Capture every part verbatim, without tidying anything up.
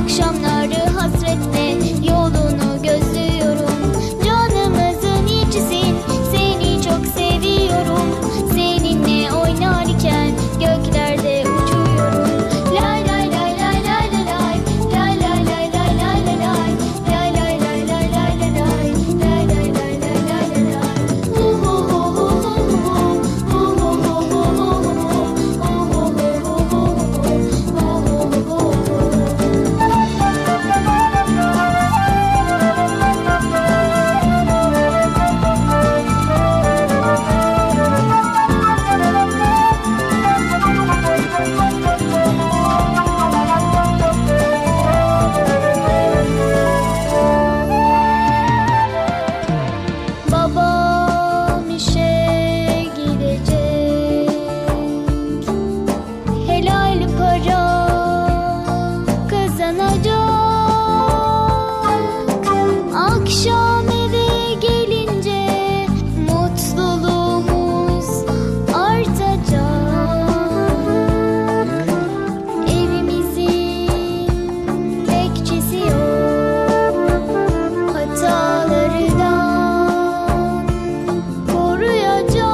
Akşamları hasretle yolunu gözlüyorum. Canımızın içisin, seni çok seviyorum. Seninle oynarken göklerde uçuyorum. Lay lay lay lay lay lay lay. Lay lay lay lay lay lay lay. Lay lay lay lay lay lay lay. Lay lay lay lay lay lay lay. Hu hu hu hu hu hu. Hu hu hu hu hu hu. Hu hu hu hu hu hu. Hu hu hu hu. Babam işe gidecek, helal para kazanacak. Akşam eve gelince mutluluğumuz artacak. Evimizin bekçisi yok, hatalardan koruyacak.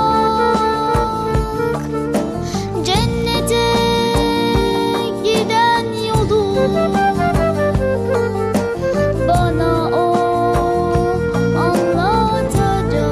Cennete giden yolu bana o anlatacak.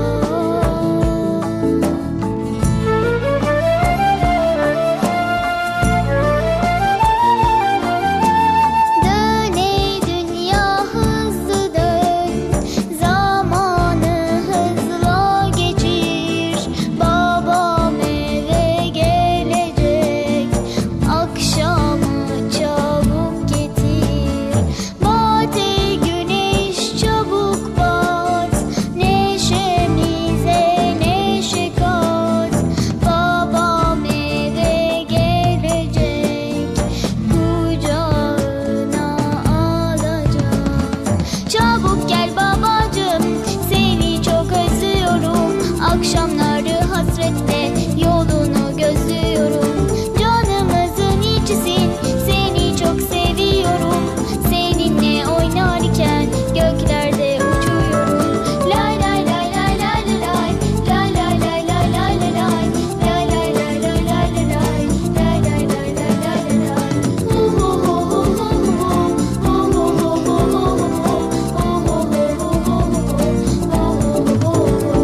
Dön ey dünya hızlı dön, zamanı hızla geçir. Babam eve gelecek, akşamı çabuk getir. Bat ey güneş çabuk bat, neşemize neşe kat. Babam eve gelecek, kucağına alacak. Çabuk gel babacığım, seni çok özlüyorum. Akşamları hasretle yolunu gözlüyorum. Canımızın içisin, seni çok seviyorum. Seninle oynarken göklerde uçuyorum. Lay lay lay lay lay lay lay. Lay lay lay lay lay lay lay. Lay lay lay lay lay lay lay. Lay lay lay lay lay lay lay. Hu hu hu hu hu hu. Hu hu hu hu hu hu. Hu hu hu hu hu hu.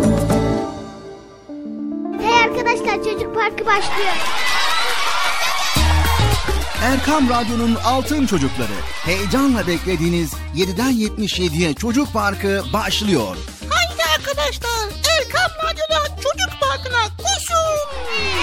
Hey arkadaşlar, Çocuk Parkı başlıyor. Erkam Radyo'nun Altın Çocukları. Heyecanla beklediğiniz yediden yetmiş yediye Çocuk Parkı başlıyor. Haydi arkadaşlar, Erkam Radyo'da Çocuk Parkı'na koşun.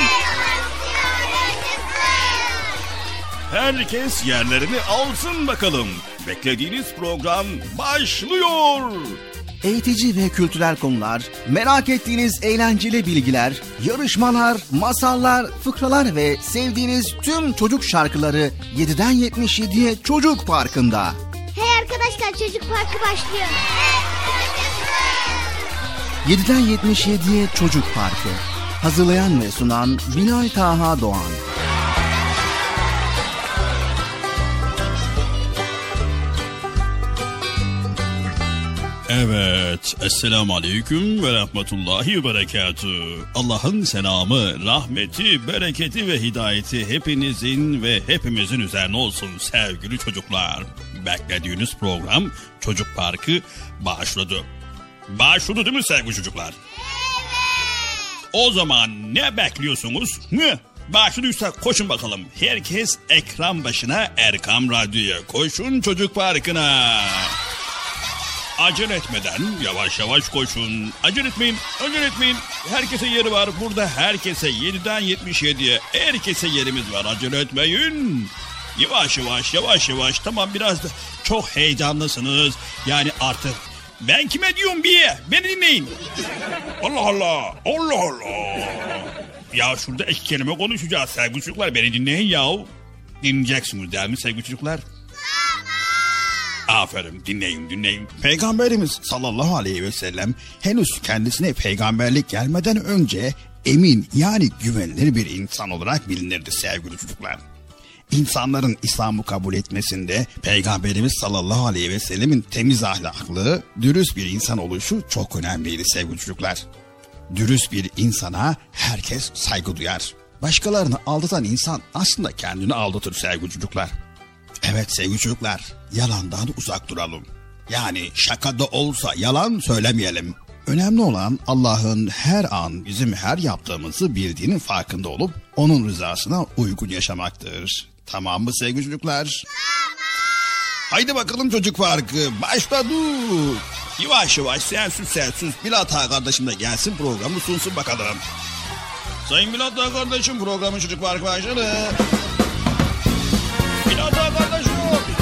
Herkes yerlerini alsın bakalım. Beklediğiniz program başlıyor. Eğitici ve kültürel konular, merak ettiğiniz eğlenceli bilgiler, yarışmalar, masallar, fıkralar ve sevdiğiniz tüm çocuk şarkıları yediden yetmiş yediye Çocuk Parkı'nda. Hey arkadaşlar, Çocuk Parkı başlıyor. yediden yetmiş yediye Çocuk Parkı. Hazırlayan ve sunan Binay Taha Doğan. Evet, Esselamu Aleyküm ve Rahmetullahi ve Berekatühü. Allah'ın selamı, rahmeti, bereketi ve hidayeti hepinizin ve hepimizin üzerine olsun sevgili çocuklar. Beklediğiniz program Çocuk Parkı başladı. Başladı değil mi sevgili çocuklar? Evet. O zaman ne bekliyorsunuz? Ne? Başladıysa koşun bakalım. Herkes ekran başına, Erkam Radyo'ya koşun Çocuk Parkı'na. Acele etmeden yavaş yavaş koşun. Acele etmeyin, acele etmeyin. Herkese yeri var. Burada herkese yediden yetmiş yediye herkese yerimiz var. Acele etmeyin. Yavaş yavaş, yavaş yavaş. Tamam, biraz da çok heyecanlısınız. Yani artık ben kime diyorum bir? Beni dinleyin. Allah Allah, Allah Allah. Ya şurada iki kelime konuşacağız sevgili çocuklar. Beni dinleyin yahu. Dinleyeceksiniz değil mi sevgili çocuklar? Aferin, dinleyin dinleyin. Peygamberimiz sallallahu aleyhi ve sellem henüz kendisine peygamberlik gelmeden önce emin, yani güvenilir bir insan olarak bilinirdi sevgili çocuklar. İnsanların İslam'ı kabul etmesinde Peygamberimiz sallallahu aleyhi ve sellemin temiz ahlaklı, dürüst bir insan oluşu çok önemliydi sevgili çocuklar. Dürüst bir insana herkes saygı duyar. Başkalarını aldatan insan aslında kendini aldatır sevgili çocuklar. Evet sevgili çocuklar, yalandan uzak duralım. Yani şakada olsa yalan söylemeyelim. Önemli olan Allah'ın her an bizim her yaptığımızı bildiğinin farkında olup onun rızasına uygun yaşamaktır. Tamam mı sevgili çocuklar? Tamam. Haydi bakalım çocuk parkı başladı. Yavaş yavaş sensiz sensiz Bilat Ağa kardeşim de gelsin programı sunsun bakalım. Sayın Bilat Ağa kardeşim, programın çocuk parkı başladı. Bilat Ağa kardeşim.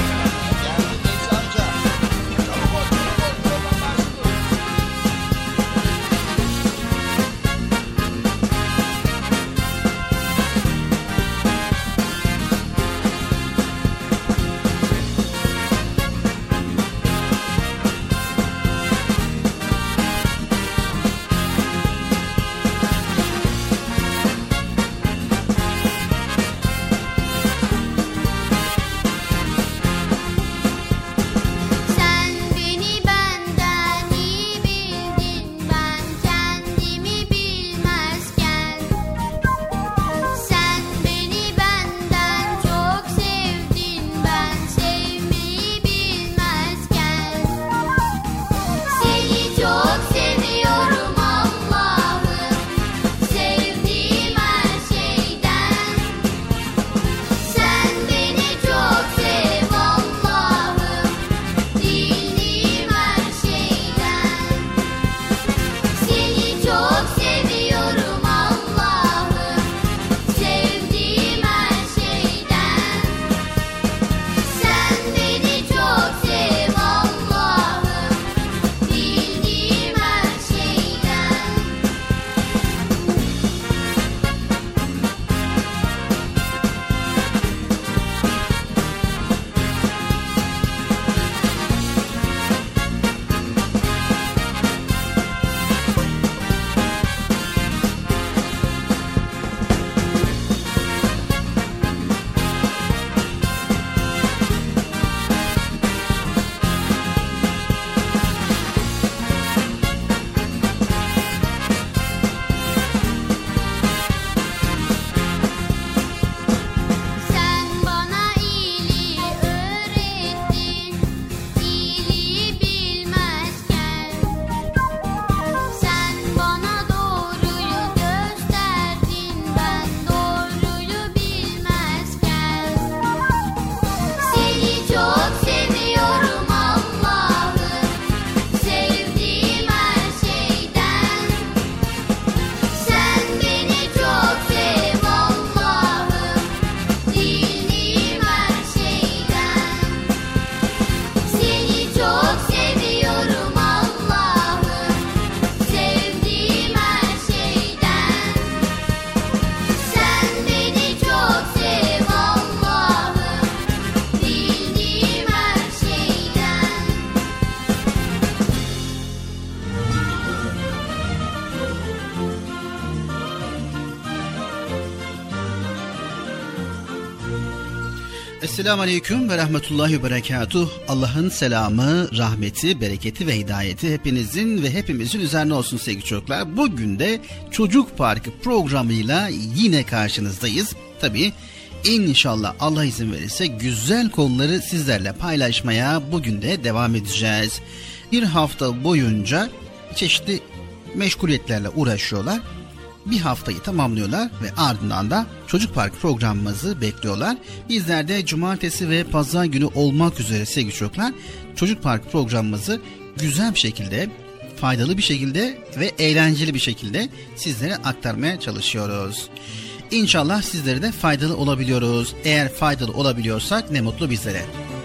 Esselamu Aleyküm ve Rahmetullahi ve Berekatuh. Allah'ın selamı, rahmeti, bereketi ve hidayeti hepinizin ve hepimizin üzerine olsun sevgili çocuklar. Bugün de Çocuk Parkı programıyla yine karşınızdayız. Tabii inşallah Allah izin verirse güzel konuları sizlerle paylaşmaya bugün de devam edeceğiz. Bir hafta boyunca çeşitli meşguliyetlerle uğraşıyorlar. Bir haftayı tamamlıyorlar ve ardından da Çocuk Parkı programımızı bekliyorlar. Bizler de cumartesi ve pazar günü olmak üzere sevgili çocuklar Çocuk Parkı programımızı güzel bir şekilde, faydalı bir şekilde ve eğlenceli bir şekilde sizlere aktarmaya çalışıyoruz. İnşallah sizlere de faydalı olabiliyoruz. Eğer faydalı olabiliyorsak ne mutlu bizlere.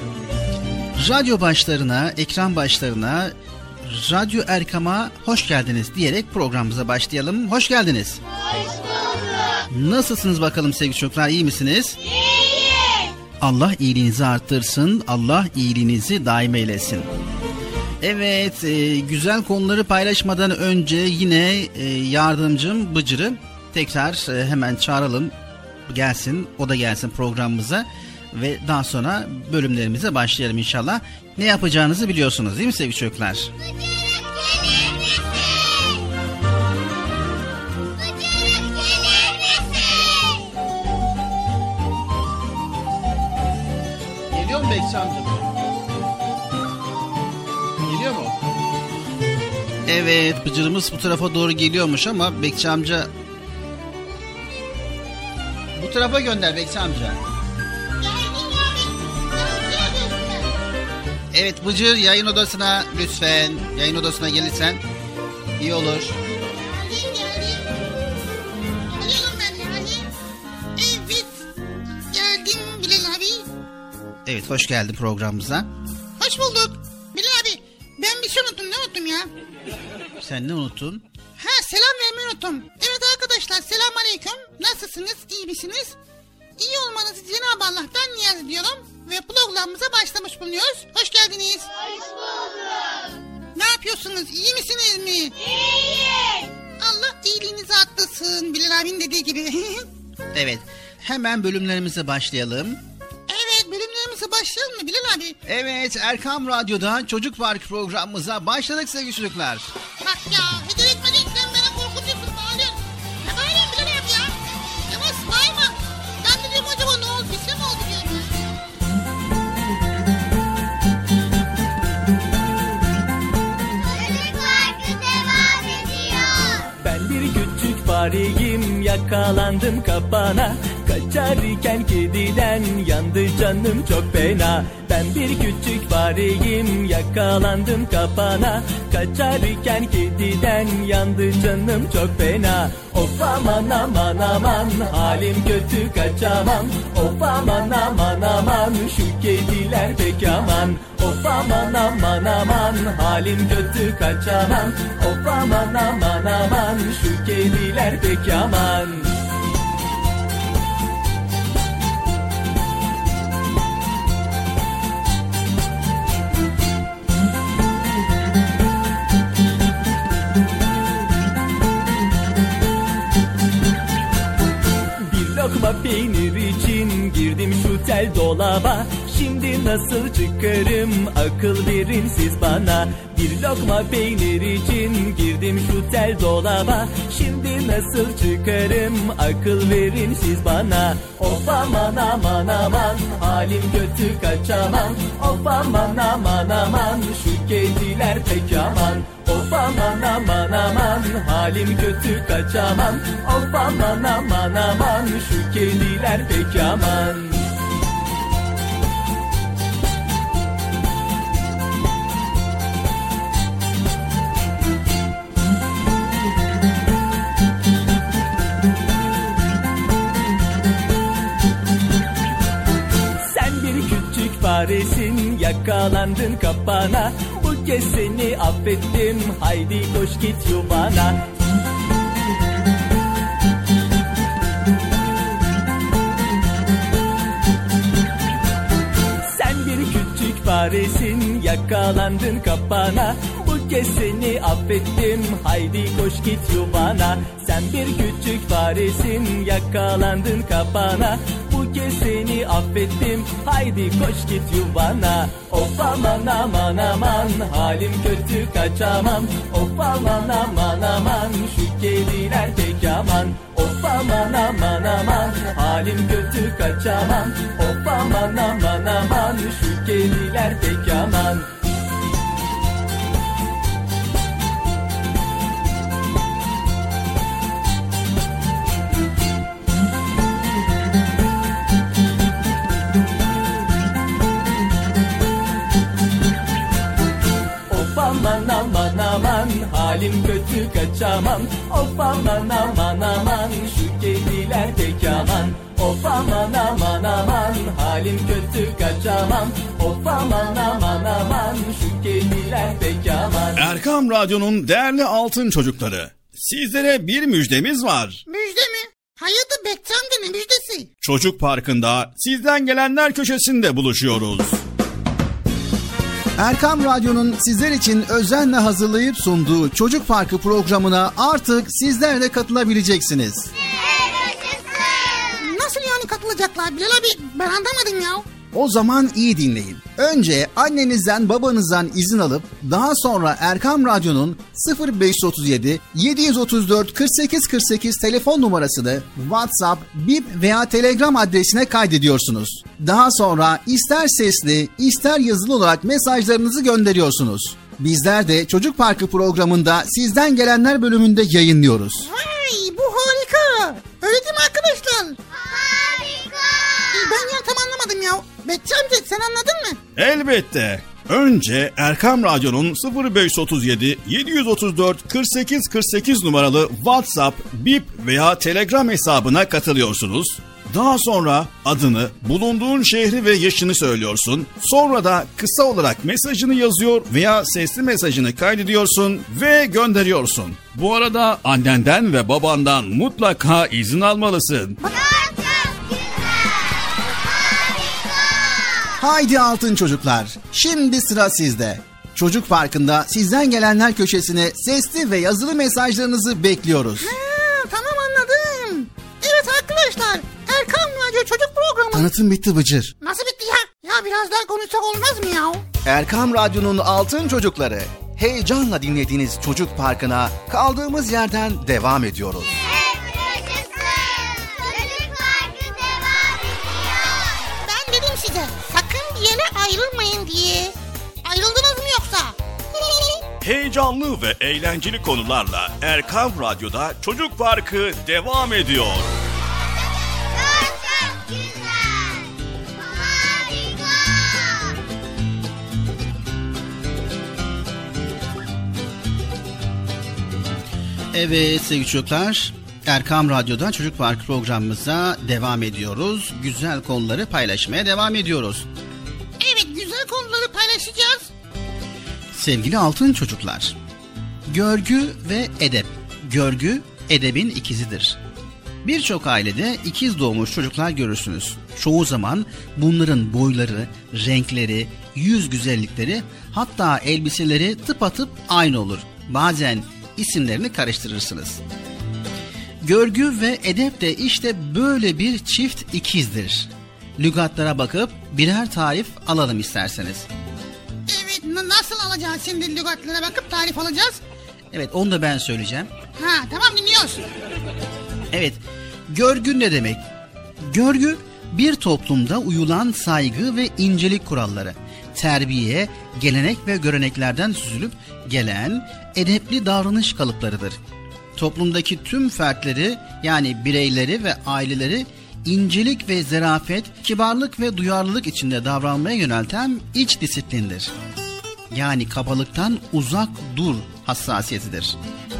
Radyo başlarına, ekran başlarına, Radyo Erkam'a hoş geldiniz diyerek programımıza başlayalım. Hoş geldiniz. Hoş bulduk. Nasılsınız bakalım sevgili çocuklar, iyi misiniz? İyiyiz. Allah iyiliğinizi arttırsın, Allah iyiliğinizi daim eylesin. Evet, e, güzel konuları paylaşmadan önce yine e, yardımcım Bıcır'ı tekrar e, hemen çağıralım. gelsin, o da gelsin programımıza ve daha sonra bölümlerimize başlayalım inşallah. Ne yapacağınızı biliyorsunuz değil mi sevgili çocuklar? Geliyor mu Bekçi amca? Geliyor mu? Evet, Bıcır'ımız bu tarafa doğru geliyormuş ama Bekçi amca... Bu tarafa gönder Bekçi amca. Evet Bıcır, yayın odasına lütfen. Yayın odasına gelirsen iyi olur. Evet, hoş geldin programımıza. Hoş bulduk. Bilal abi, ben bir şey unuttum. Ne unuttum ya? Sen ne unuttun? Ha, selam vermeyi unuttum. Evet arkadaşlar, selam aleyküm. Nasılsınız? İyi misiniz? İyi olmanızı Cenab-ı Allah'tan niyaz ediyorum. Ve programımıza başlamış bulunuyoruz. Hoş geldiniz. Hoş bulduk. Ne yapıyorsunuz? İyi misiniz mi? İyiyiz. Allah iyiliğinizi arttırsın. Bilal abinin dediği gibi. Evet, hemen bölümlerimize başlayalım. Evet, bölümlerimize başlayalım mı Bilal abi? Evet, Erkam Radyo'da Çocuk Park programımıza başladık sevgili çocuklar. Bak ya, hediye etmedin sen beni korkutuyorsun. Bağırıyorsun. Ne bağırıyorsun Bilal abi ya? Yavaş bağırma. Ben de diyorum acaba ne oldu? Bir şey mi oldu diyorum. Çocuk Parkı devam ediyor. Ben bir küçük fareyim, yakalandım kapana. Kaçarken kediden yandı canım çok fena. Ben bir küçük fareyim, yakalandım kapana. Kaçarken kediden yandı canım çok fena. Of aman aman aman, halim kötü kaçamam. Of aman aman aman, şu kediler pek aman. Of aman aman aman, halim kötü kaçamam. Of aman aman aman, şu kediler pek aman. Lokma peynir için girdim şu tel dolaba. Şimdi nasıl çıkarım, akıl verin siz bana. Bir lokma peynir için girdim şu tel dolaba. Şimdi nasıl çıkarım, akıl verin siz bana. Of aman aman aman, halim kötü kaçamam. Of aman aman aman, şu kediler pek aman. Of aman aman aman, halim kötü kaçamam. Of aman aman aman, şu kediler pek aman. Sen bir küçük faresin, yakalandın kapana. Bu kez seni affettim, haydi koş git yuvana. Sen bir küçük faresin, yakalandın kapana. Bu kez seni affettim, haydi koş git yuvana. Sen bir küçük faresin, yakalandın kapana. Bu kez seni affettim, haydi koş git yuvana. Of aman aman aman, halim kötü kaçamam. Of aman aman aman, şu kediler pek aman. Of aman aman aman, halim kötü kaçamam. Of aman aman aman, şu kediler pek aman. Aman aman aman, halim kötü kaçamam. Of aman aman aman, şu kediler pek aman. Of aman aman aman, halim kötü kaçamam. Of aman aman aman, şu kediler pek aman. Erkam Radyo'nun değerli altın çocukları, sizlere bir müjdemiz var. Müjde mi? Hayatı Bekçam'da ne müjdesi? Çocuk Parkı'nda sizden gelenler köşesinde buluşuyoruz. Erkam Radyo'nun sizler için özenle hazırlayıp sunduğu Çocuk Parkı programına artık sizler de katılabileceksiniz. Nasıl alacaklar Bilal abi? Ben anlamadım ya. O zaman iyi dinleyin. Önce annenizden babanızdan izin alıp daha sonra Erkam Radyo'nun sıfır beş otuz yedi yedi otuz dört kırk sekiz kırk sekiz telefon numarasını WhatsApp, Bip veya Telegram adresine kaydediyorsunuz. Daha sonra ister sesli ister yazılı olarak mesajlarınızı gönderiyorsunuz. Bizler de Çocuk Parkı programında sizden gelenler bölümünde yayınlıyoruz. Vay, bu harika. Öyle değil mi arkadaşlar? Harika. Ben ya tam anlamadım ya. Betçi amca sen anladın mı? Elbette. Önce Erkam Radyo'nun sıfır beş otuz yedi yedi otuz dört kırk sekiz kırk sekiz numaralı WhatsApp, Bip veya Telegram hesabına katılıyorsunuz. Daha sonra adını, bulunduğun şehri ve yaşını söylüyorsun. Sonra da kısa olarak mesajını yazıyor veya sesli mesajını kaydediyorsun ve gönderiyorsun. Bu arada annenden ve babandan mutlaka izin almalısın. Çok güzel. Harika. Haydi altın çocuklar, şimdi sıra sizde. Çocuk Parkı'nda sizden gelenler köşesine sesli ve yazılı mesajlarınızı bekliyoruz. Ha, tamam anladım. Evet arkadaşlar, Erkam Radyo Çocuk Programı. Tanıtım bitti Bıcır. Nasıl bitti ya? Ya biraz daha konuşsak olmaz mı ya? Erkam Radyo'nun altın çocukları. Heyecanla dinlediğiniz Çocuk Parkı'na kaldığımız yerden devam ediyoruz. Hep yaşasın. Çocuk Parkı devam ediyor. Ben dedim size, sakın bir yere ayrılmayın diye. Ayrıldınız mı yoksa? Heyecanlı ve eğlenceli konularla Erkam Radyo'da Çocuk Parkı devam ediyor. Çok çok güzel. Harika. Evet sevgili çocuklar, Erkam Radyo'da Çocuk Parkı programımıza devam ediyoruz. Güzel konuları paylaşmaya devam ediyoruz. Evet, güzel konuları paylaşacağız. Sevgili altın çocuklar, görgü ve edep. Görgü, edebin ikizidir. Birçok ailede ikiz doğmuş çocuklar görürsünüz. Çoğu zaman bunların boyları, renkleri, yüz güzellikleri, hatta elbiseleri tıpatıp aynı olur. Bazen isimlerini karıştırırsınız. Görgü ve edep de işte böyle bir çift ikizdir. Lügatlara bakıp birer tarif alalım isterseniz. Evet, n- nasıl alacağız şimdi lügatlara bakıp tarif alacağız? Evet, onu da ben söyleyeceğim. Ha, tamam dinliyoruz. Evet, görgü ne demek? Görgü, bir toplumda uyulan saygı ve incelik kuralları, terbiye, gelenek ve göreneklerden süzülüp gelen edepli davranış kalıplarıdır. Toplumdaki tüm fertleri, yani bireyleri ve aileleri incelik ve zarafet, kibarlık ve duyarlılık içinde davranmaya yönelten iç disiplindir. Yani kabalıktan uzak dur hassasiyetidir.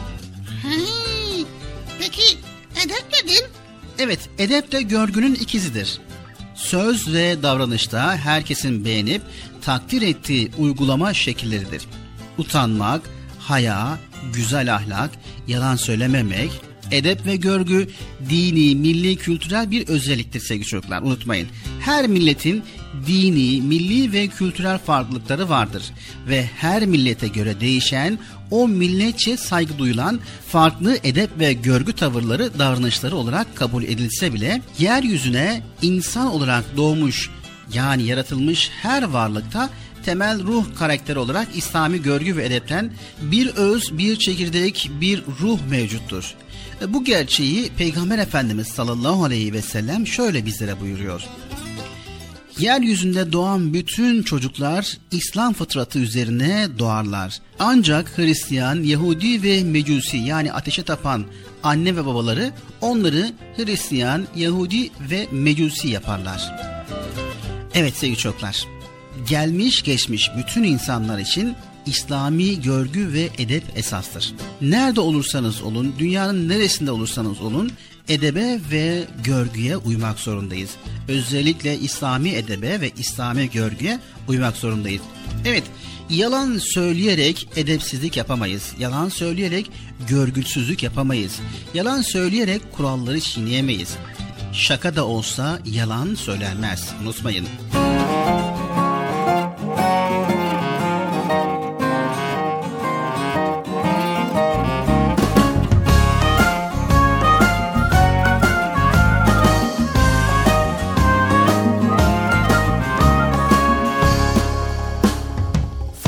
Hey, peki edep nedir? Evet, edep de görgünün ikizidir. Söz ve davranışta herkesin beğenip takdir ettiği uygulama şekilleridir. Utanmak, haya, güzel ahlak, yalan söylememek, edep ve görgü dini, milli, kültürel bir özelliktir sevgili çocuklar. Unutmayın, her milletin dini, milli ve kültürel farklılıkları vardır. Ve her millete göre değişen, o milletçe saygı duyulan farklı edep ve görgü tavırları, davranışları olarak kabul edilse bile yeryüzüne insan olarak doğmuş, yani yaratılmış her varlıkta temel ruh karakteri olarak İslami görgü ve edepten bir öz, bir çekirdek, bir ruh mevcuttur. Bu gerçeği Peygamber Efendimiz sallallahu aleyhi ve sellem şöyle bizlere buyuruyor. Yeryüzünde doğan bütün çocuklar İslam fıtratı üzerine doğarlar. Ancak Hristiyan, Yahudi ve Mecusi, yani ateşe tapan anne ve babaları onları Hristiyan, Yahudi ve Mecusi yaparlar. Evet sevgili çocuklar, gelmiş geçmiş bütün insanlar için İslami görgü ve edep esastır. Nerede olursanız olun, dünyanın neresinde olursanız olun, edebe ve görgüye uymak zorundayız. Özellikle İslami edebe ve İslami görgüye uymak zorundayız. Evet, yalan söyleyerek edepsizlik yapamayız. Yalan söyleyerek görgüsüzlük yapamayız. Yalan söyleyerek kuralları çiğneyemeyiz. Şaka da olsa yalan söylenmez. Unutmayın.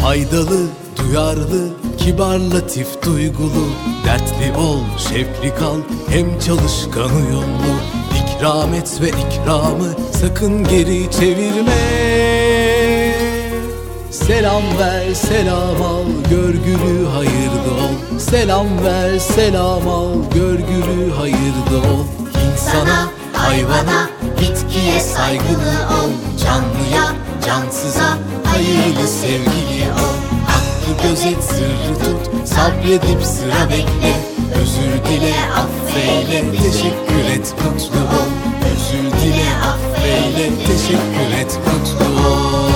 Faydalı, duyarlı, kibar, latif, duygulu. Dertli ol, şevkli kal, hem çalışkan uyumlu. İkram et ve ikramı sakın geri çevirme. Selam ver, selam al, görgülü hayırlı ol. Selam ver, selam al, görgülü hayırlı ol. İnsana, hayvana, bitkiye saygılı ol. Canlıya, cansıza, hayırlı sevgili ol. Hakkı gözet, sırrı tut, sabredip sıra bekle. Özür dile, affeyle, teşekkür et, mutlu ol. Özür dile, affeyle, teşekkür et, mutlu ol.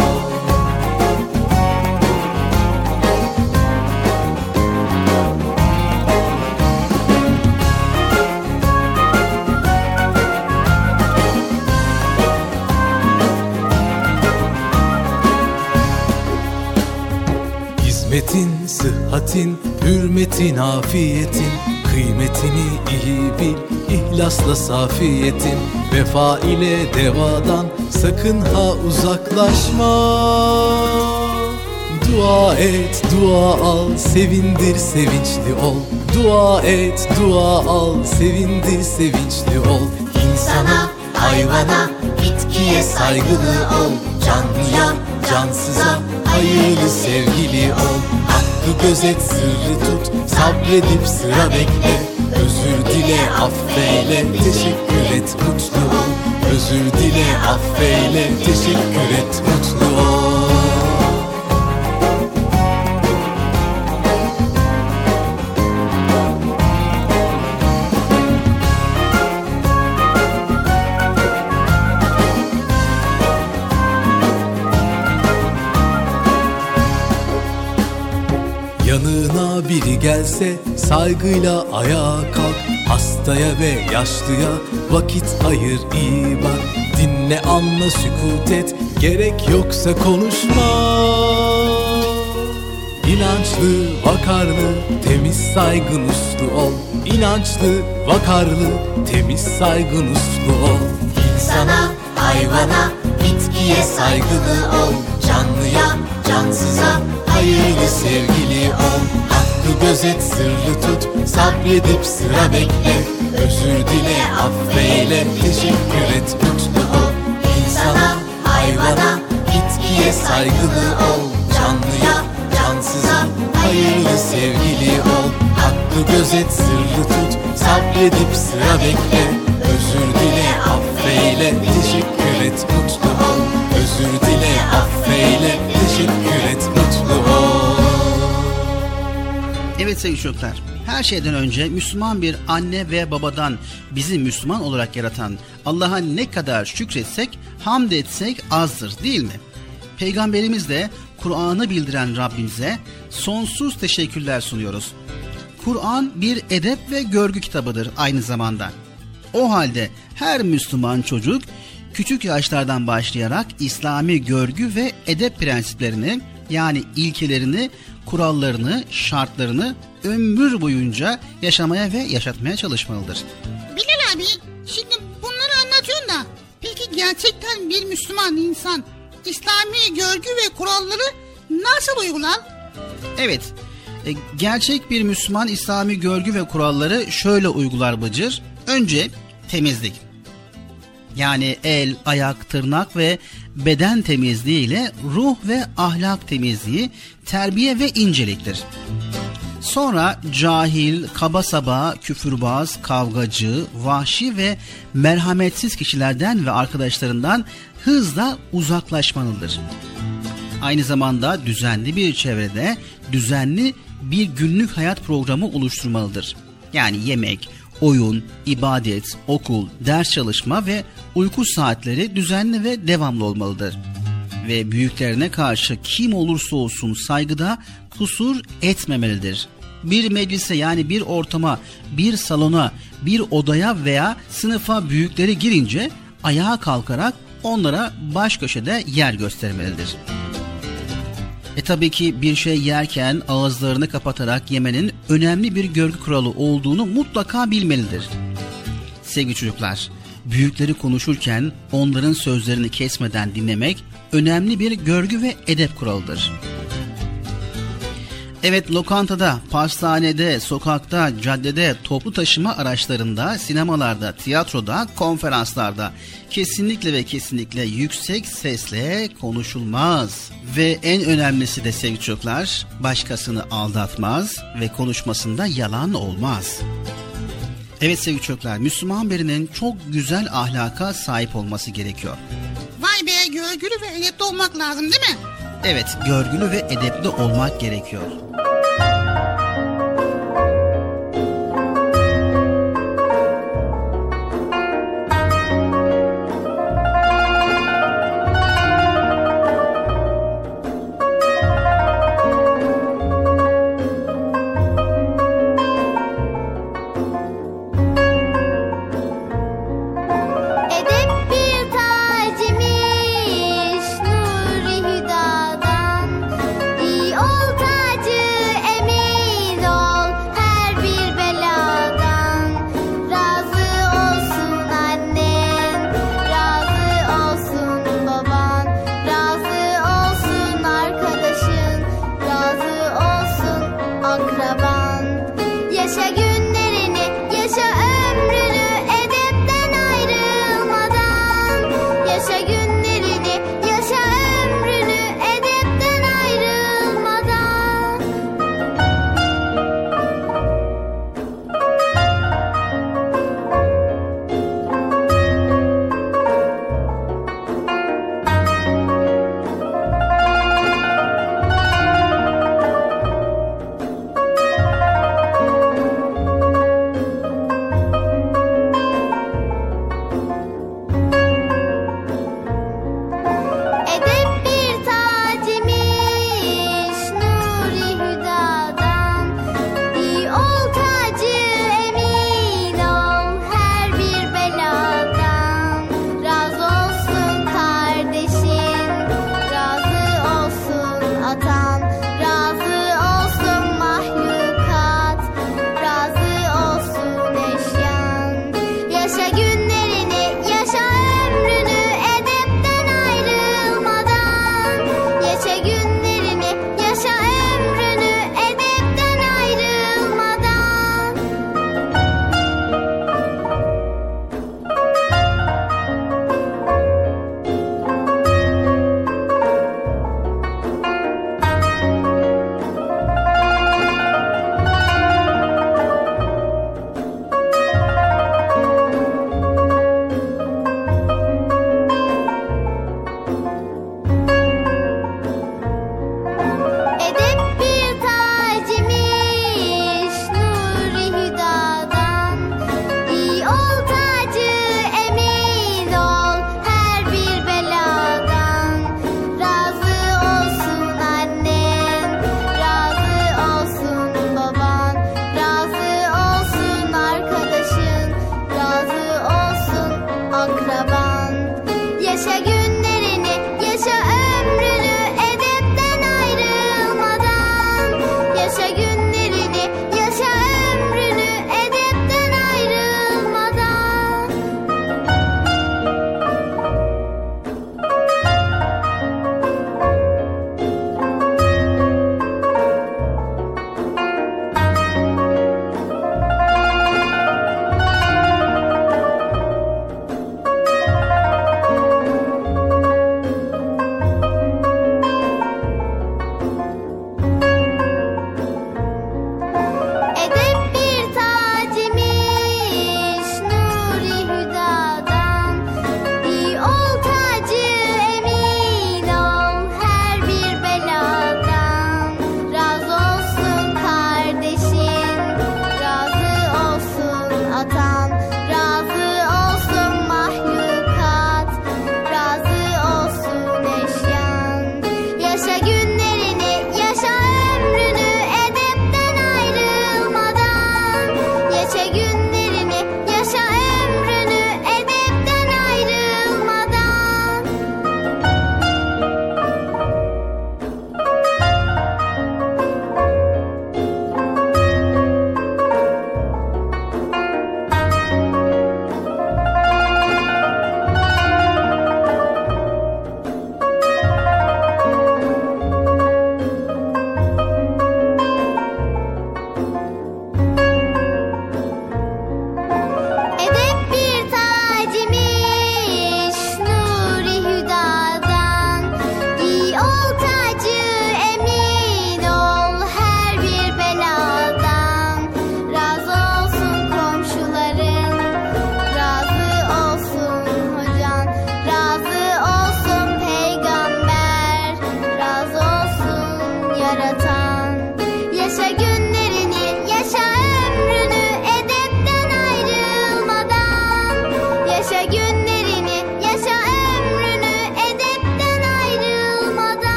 Hizmetin, sıhhatin, hürmetin, afiyetin, kıymetini iyi bil, ihlasla safiyetin. Vefa ile devadan sakın ha uzaklaşma. Dua et, dua al, sevindir, sevinçli ol. Dua et, dua al, sevindir, sevinçli ol. İnsana, hayvana, bitkiye saygılı ol. Canlıya, cansıza, hayırlı sevgili ol. Hakkı gözet, sırrı tut, sabredip sıra bekle. Özür dile, affeyle, teşekkür et, mutlu ol. Özür dile, affeyle, teşekkür et, mutlu ol. Yanına biri gelse saygıyla ayağa kalk. Hastaya ve yaşlıya vakit ayır, iyi bak. Dinle, anla, sükut et, gerek yoksa konuşma. İnançlı, vakarlı, temiz, saygın, uslu ol. İnançlı, vakarlı, temiz, saygın, uslu ol. İnsana, hayvana, bitkiye saygılı ol. Canlıya, cansıza, hayırlı sevgili ol. Hakkı gözet, sırrı tut, sabredip sıra bekle. Özür dile, affeyle, teşekkür et, mutlu ol. İnsana, hayvana, bitkiye saygılı ol. Canlıya, cansıza, hayırlı sevgili ol. Hakkı gözet, sırrı tut, sabredip sıra bekle. Özür dile, affeyle, teşekkür et, mutlu ol. Özür dile, affeyle, teşekkür et, mutlu ol. Evet sevgili çocuklar, her şeyden önce Müslüman bir anne ve babadan bizi Müslüman olarak yaratan Allah'a ne kadar şükretsek, hamd etsek azdır, değil mi? Peygamberimiz de Kur'an'ı bildiren Rabbimize sonsuz teşekkürler sunuyoruz. Kur'an bir edep ve görgü kitabıdır aynı zamanda. O halde her Müslüman çocuk küçük yaşlardan başlayarak İslami görgü ve edep prensiplerini, yani ilkelerini, kurallarını, şartlarını ömür boyunca yaşamaya ve yaşatmaya çalışmalıdır. Bilal abi, şimdi bunları anlatıyorsun da peki gerçekten bir Müslüman insan İslami görgü ve kuralları nasıl uygular? Evet, e, gerçek bir Müslüman İslami görgü ve kuralları şöyle uygular Bıcır. Önce temizlik. Yani el, ayak, tırnak ve beden temizliği ile ruh ve ahlak temizliği, terbiye ve inceliktir. Sonra cahil, kaba saba, küfürbaz, kavgacı, vahşi ve merhametsiz kişilerden ve arkadaşlarından hızla uzaklaşmalıdır. Aynı zamanda düzenli bir çevrede düzenli bir günlük hayat programı oluşturmalıdır. Yani yemek, oyun, ibadet, okul, ders çalışma ve uyku saatleri düzenli ve devamlı olmalıdır. Ve büyüklerine karşı kim olursa olsun saygıda kusur etmemelidir. Bir meclise, yani bir ortama, bir salona, bir odaya veya sınıfa büyükleri girince ayağa kalkarak onlara baş köşede yer göstermelidir. E tabii ki bir şey yerken ağızlarını kapatarak yemenin önemli bir görgü kuralı olduğunu mutlaka bilmelidir. Sevgili çocuklar, büyükleri konuşurken onların sözlerini kesmeden dinlemek önemli bir görgü ve edep kuralıdır. Evet, lokantada, pastanede, sokakta, caddede, toplu taşıma araçlarında, sinemalarda, tiyatroda, konferanslarda kesinlikle ve kesinlikle yüksek sesle konuşulmaz. Ve en önemlisi de sevgili çocuklar, başkasını aldatmaz ve konuşmasında yalan olmaz. Evet sevgili çocuklar, Müslüman birinin çok güzel ahlaka sahip olması gerekiyor. Vay be, görgülü ve edepli olmak lazım değil mi? Evet, görgülü ve edepli olmak gerekiyor.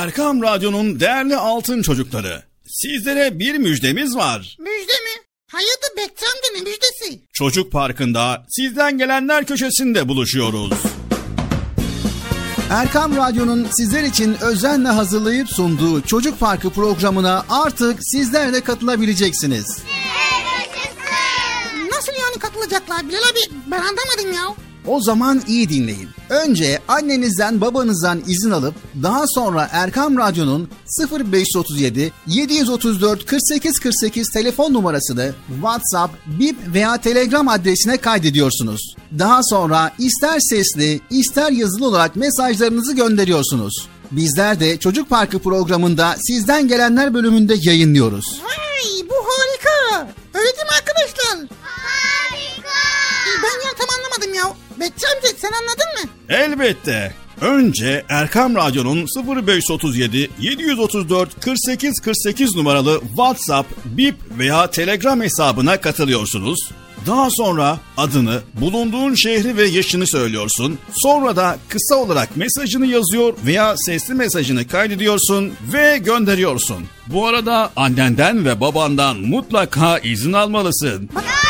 Erkam Radyo'nun değerli altın çocukları, sizlere bir müjdemiz var. Müjde mi? Hayırdır Bekçi amca, ne müjdesi? Çocuk Parkı'nda sizden gelenler köşesinde buluşuyoruz. Erkam Radyo'nun sizler için özenle hazırlayıp sunduğu Çocuk Parkı programına artık sizler de katılabileceksiniz. Nasıl yani katılacaklar Bilal abi? Ben anlamadım ya. O zaman iyi dinleyin. Önce annenizden babanızdan izin alıp daha sonra Erkam Radyo'nun sıfır beş otuz yedi yedi otuz dört kırk sekiz kırk sekiz telefon numarasını WhatsApp, Bip veya Telegram adresine kaydediyorsunuz. Daha sonra ister sesli ister yazılı olarak mesajlarınızı gönderiyorsunuz. Bizler de Çocuk Parkı programında sizden gelenler bölümünde yayınlıyoruz. Vay, bu harika. Öyle değil mi arkadaşlar? Harika. Ben ya tam anlamadım ya. Bekçi amca sen anladın mı? Elbette. Önce Erkam Radyo'nun sıfır beş otuz yedi yedi otuz dört kırk sekiz kırk sekiz numaralı WhatsApp, Bip veya Telegram hesabına katılıyorsunuz. Daha sonra adını, bulunduğun şehri ve yaşını söylüyorsun. Sonra da kısa olarak mesajını yazıyor veya sesli mesajını kaydediyorsun ve gönderiyorsun. Bu arada annenden ve babandan mutlaka izin almalısın.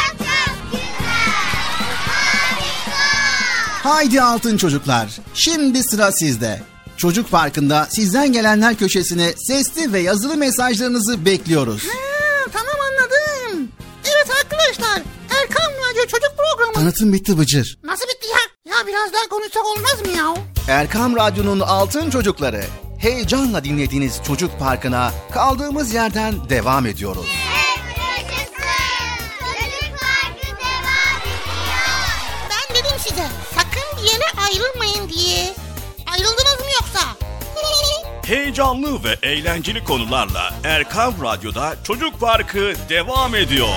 Haydi altın çocuklar, şimdi sıra sizde. Çocuk Parkı'nda sizden gelenler köşesine sesli ve yazılı mesajlarınızı bekliyoruz. Ha, tamam anladım. Evet arkadaşlar, Erkam Radyo Çocuk Programı. Tanıtım bitti Bıcır. Nasıl bitti ya? Ya biraz daha konuşsak olmaz mı ya? Erkam Radyo'nun altın çocukları, heyecanla dinlediğiniz Çocuk Parkı'na kaldığımız yerden devam ediyoruz. Çocuk Parkı devam ediyor. Ben dedim size, sakın bir yere ayrılmayın diye. Ayrıldınız mı yoksa? Heyecanlı ve eğlenceli konularla Erkam Radyo'da Çocuk Parkı devam ediyor.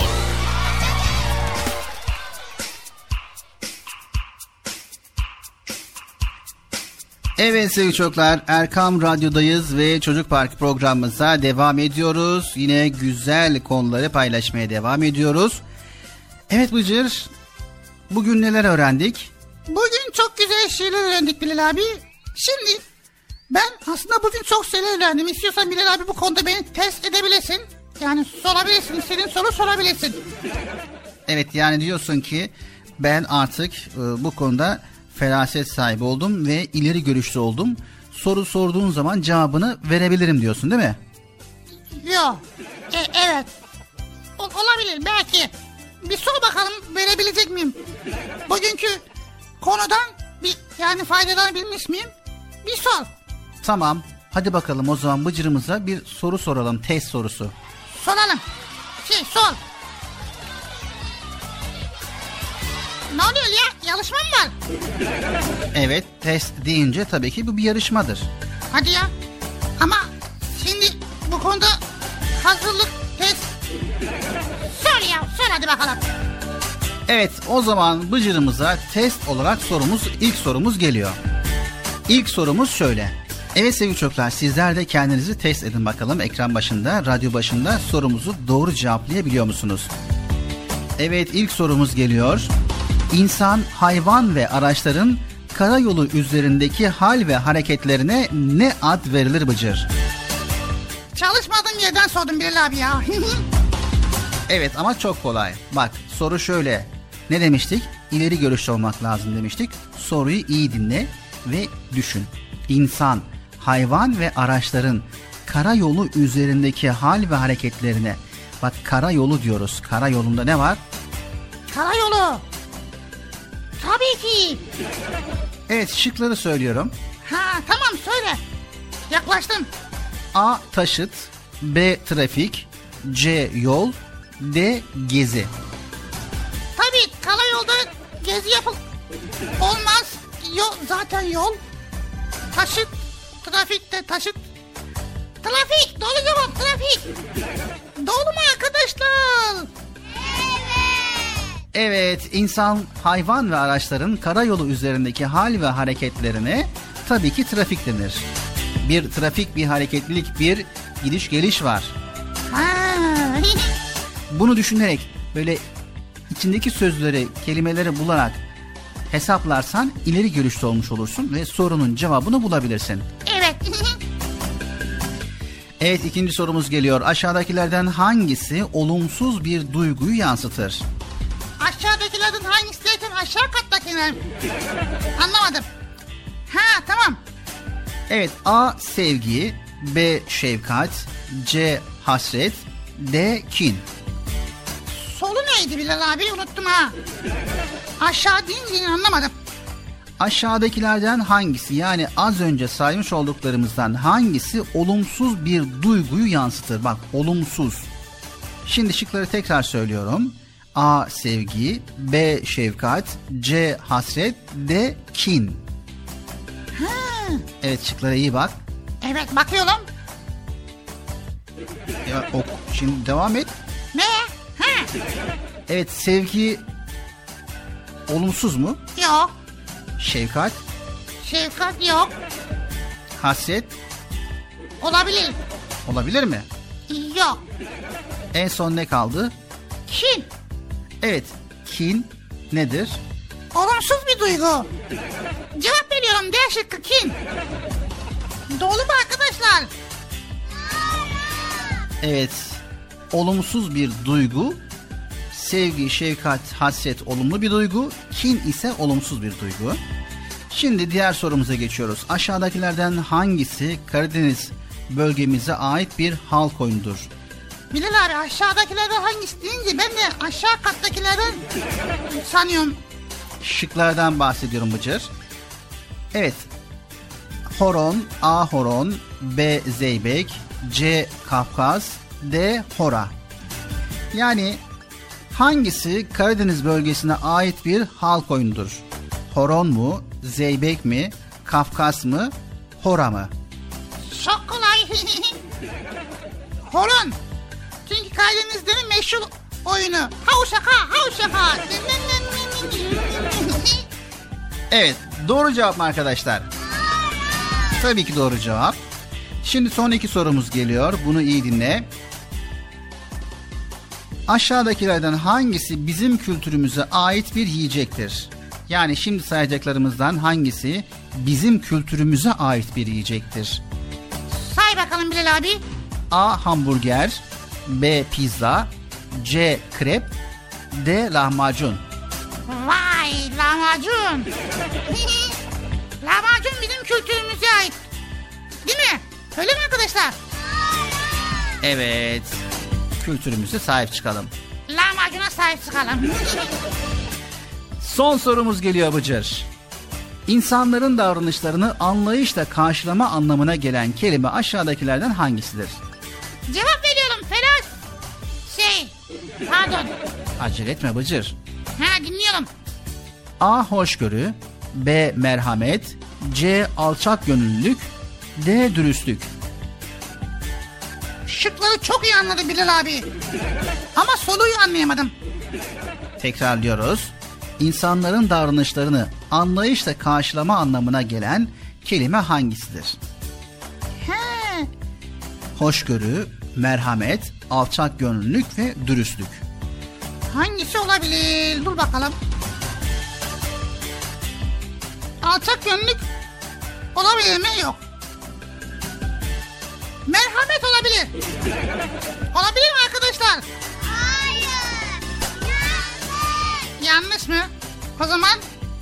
Evet sevgili çocuklar, Erkam Radyo'dayız ve Çocuk Parkı programımıza devam ediyoruz. Yine güzel konuları paylaşmaya devam ediyoruz. Evet Bıcır, bugün neler öğrendik? Bugün çok güzel şeyler öğrendik Bilal abi. Şimdi ben aslında bugün çok şeyler öğrendim. İstiyorsan Bilal abi bu konuda beni test edebilirsin. Yani sorabilirsin, istediğin soru sorabilirsin. Evet, yani diyorsun ki ben artık e, bu konuda feraset sahibi oldum ve ileri görüşlü oldum. Soru sorduğun zaman cevabını verebilirim diyorsun değil mi? Yok. E, evet. O, olabilir belki. Bir sor bakalım verebilecek miyim? Bugünkü konudan bir yani faydalanabilmiş miyim? Bir sor. Tamam. Hadi bakalım o zaman Bıcır'ımıza bir soru soralım. Test sorusu. Soralım. Şey sor. Ne oluyor ya? Yarışma mı var? Evet, test deyince tabii ki bu bir yarışmadır. Hadi ya. Ama şimdi bu konuda hazırlık test. Sor ya. Sor hadi bakalım. Evet, o zaman Bıcır'ımıza test olarak sorumuz, ilk sorumuz geliyor. İlk sorumuz şöyle. Evet sevgili çocuklar, sizler de kendinizi test edin bakalım. Ekran başında, radyo başında sorumuzu doğru cevaplayabiliyor musunuz? Evet, ilk sorumuz geliyor. İnsan, hayvan ve araçların karayolu üzerindeki hal ve hareketlerine ne ad verilir Bıcır? Çalışmadığım yerden sordum Bilal abi ya. Evet ama çok kolay. Bak, soru şöyle. Ne demiştik? İleri görüşlü olmak lazım demiştik. Soruyu iyi dinle ve düşün. İnsan, hayvan ve araçların karayolu üzerindeki hal ve hareketlerine. Bak, karayolu diyoruz. Karayolunda ne var? Karayolu. Tabii ki. Evet, şıkları söylüyorum. Ha tamam söyle. Yaklaştım. A. Taşıt, B. Trafik, C. Yol, D. Gezi. Tabii karayolda gezi yapıl olmaz. Yol zaten yol. Taşıt, trafikte taşıt. Trafik, doğru cevap trafik. Doğru mu arkadaşlar? Evet, insan, hayvan ve araçların karayolu üzerindeki hal ve hareketlerine tabii ki trafik denir. Bir trafik, bir hareketlilik, bir gidiş geliş var. Ha. Bunu düşünerek böyle içindeki sözleri, kelimeleri bularak hesaplarsan ileri görüşlü olmuş olursun ve sorunun cevabını bulabilirsin. Evet. Evet, ikinci sorumuz geliyor. Aşağıdakilerden hangisi olumsuz bir duyguyu yansıtır? Aşağıdakilerden hangisi derken aşağı kattakiler. Anlamadım. Ha tamam. Evet, A. Sevgi, B. Şefkat, C. Hasret, D. Kin. Solu neydi Bilal abi, unuttum ha. Aşağı deyince anlamadım. Aşağıdakilerden hangisi, yani az önce saymış olduklarımızdan hangisi olumsuz bir duyguyu yansıtır? Bak, olumsuz. Şimdi şıkları tekrar söylüyorum. A. Sevgi, B. Şefkat, C. Hasret, D. Kin. Ha. Evet, şıklara iyi bak. Evet, bakıyorum. Ya, ok, şimdi devam et. Ne? Ha. Evet, sevgi olumsuz mu? Yok. Şefkat, Şefkat yok. hasret Olabilir. olabilir mi? Yok. En son ne kaldı? Kin. Evet, kin nedir? Olumsuz bir duygu. Cevap veriyorum, D şıkkı, kin. Doğru mu arkadaşlar? Evet, olumsuz bir duygu. Sevgi, şefkat, hasret olumlu bir duygu. Kin ise olumsuz bir duygu. Şimdi diğer sorumuza geçiyoruz. Aşağıdakilerden hangisi Karadeniz bölgemize ait bir halk oyunudur? Bilal abi, aşağıdakilerden hangisi deyince ben de aşağı kattakilerden sanıyorum. Şıklardan bahsediyorum Bıcır. Evet. Horon, A. Horon, B. Zeybek, C. Kafkas, D. Hora. Yani hangisi Karadeniz bölgesine ait bir halk oyunudur? Horon mu, Zeybek mi, Kafkas mı, Hora mı? Çok kolay. Horon. Çünkü Karadeniz'de meşhur oyunu. Havşaka, havşaka. Evet, doğru cevap mı arkadaşlar? Tabii ki doğru cevap. Şimdi son iki sorumuz geliyor. Bunu iyi dinle. Aşağıdakilerden hangisi bizim kültürümüze ait bir yiyecektir? Yani şimdi sayacaklarımızdan hangisi bizim kültürümüze ait bir yiyecektir? Say bakalım Bilal abi. A. Hamburger, B. Pizza, C. Krep, D. Lahmacun. Vay, lahmacun. Lahmacun bizim kültürümüze ait. Değil mi? Öyle mi arkadaşlar? Evet. Kültürümüze sahip çıkalım. Lahmacuna sahip çıkalım. Son sorumuz geliyor Bıcır. İnsanların davranışlarını anlayışla karşılama anlamına gelen kelime aşağıdakilerden hangisidir? Cevap veriyorum Ferhat. Şey, pardon. Acele etme Bıcır. Ha, dinliyorum. A. Hoşgörü, B. Merhamet, C. Alçak gönüllülük, D. Dürüstlük. Şıkları çok iyi anladı Bilal abi. Ama soruyu anlayamadım. Tekrarlıyoruz. İnsanların davranışlarını anlayışla karşılama anlamına gelen kelime hangisidir? He. Hoşgörü, merhamet, alçak gönüllülük ve dürüstlük. Hangisi olabilir? Dur bakalım. Alçak gönüllük olabilir mi? Yok. Merhamet olabilir. Olabilir mi arkadaşlar? Hayır. Yanlış. Yanlış mı? O zaman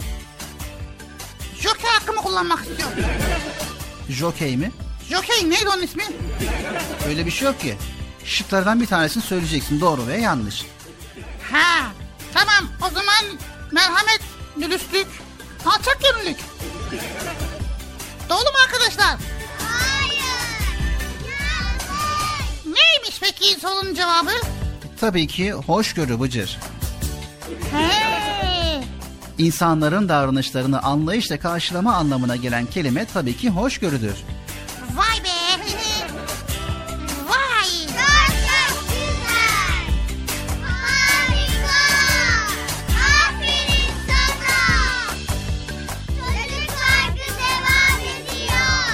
Joker hakkımı kullanmak istiyorum. Jokey mi? Joker neydi onun ismi? Öyle bir şey yok ki. Şıklardan bir tanesini söyleyeceksin, doğru veya yanlış. Ha, tamam, o zaman merhamet, dürüstlük, alçak gönüllülük. Doğru mu arkadaşlar? Hayır. Neymiş peki sorunun cevabı? Tabii ki hoşgörü Bıcır. He. İnsanların davranışlarını anlayışla karşılama anlamına gelen kelime tabii ki hoşgörüdür. Vay be. Vay. Çok çok güzel. Harika. Aferin sana. Çocuk Parkı devam ediyor.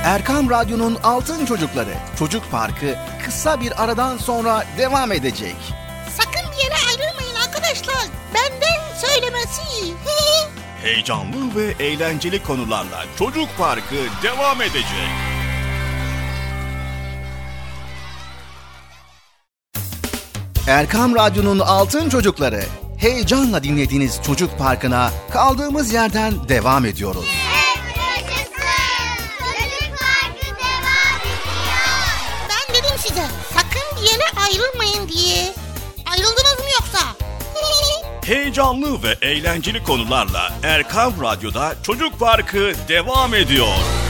Erkam Radyo'nun Altın Çocukları Çocuk Parkı kısa bir aradan sonra devam edecek. Sakın bir yere ayrılmayın arkadaşlar. Benden söylemesi. Heyecanlı ve eğlenceli konularla Çocuk Parkı devam edecek. Erkam Radyo'nun Altın Çocukları, heyecanla dinlediğiniz Çocuk Parkı'na kaldığımız yerden devam ediyoruz. Çocuk Parkı devam ediyor. Ben dedim size sakın bir yere ayrılmayın diye. Ayrıldınız mı yoksa? Heyecanlı ve eğlenceli konularla Erkam Radyo'da Çocuk Parkı devam ediyor.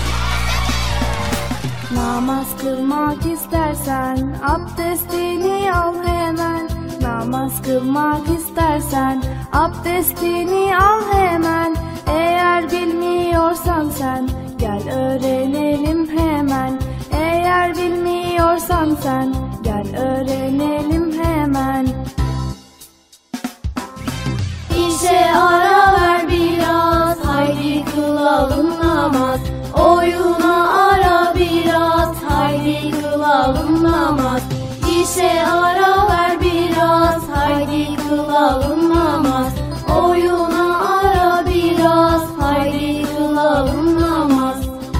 Namaz kılmak istersen abdestini al hemen. Namaz kılmak istersen abdestini al hemen. Eğer bilmiyorsan sen gel öğrenelim hemen. Eğer bilmiyorsan sen gel öğrenelim hemen. İşe ara ver biraz, haydi kılalım namaz. Oyuna ara biraz, haydi kılalım namaz. İşe ara ver biraz, haydi kılalım namaz. Oyuna ara biraz, haydi kılalım namaz.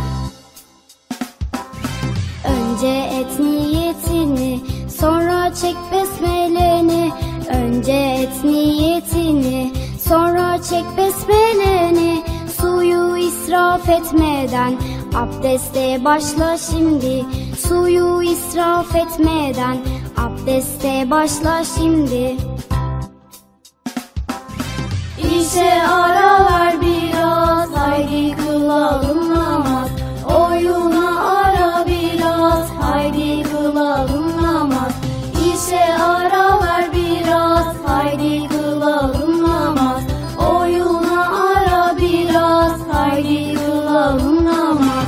Önce et niyetini, sonra çek besmeleni. Önce et niyetini, sonra çek besmeleni. Suyu israf etmeden abdeste başla şimdi. Suyu israf etmeden abdeste başla şimdi. İşe ara ver biraz, haydi kılalım namaz. Oyuna ara biraz, haydi kılalım namaz. İşe ara ver biraz, haydi kılalım namaz. Oyuna ara biraz, haydi kılalım namaz.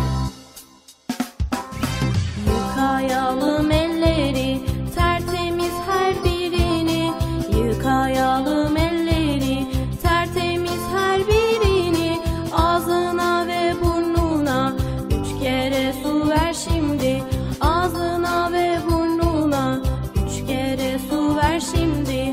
Yıkayalım elleri, tertemiz her birini. Yıkayalım elleri, tertemiz her birini. Ağzına ve burnuna üç kere su ver şimdi. Ağzına ve burnuna üç kere su ver şimdi.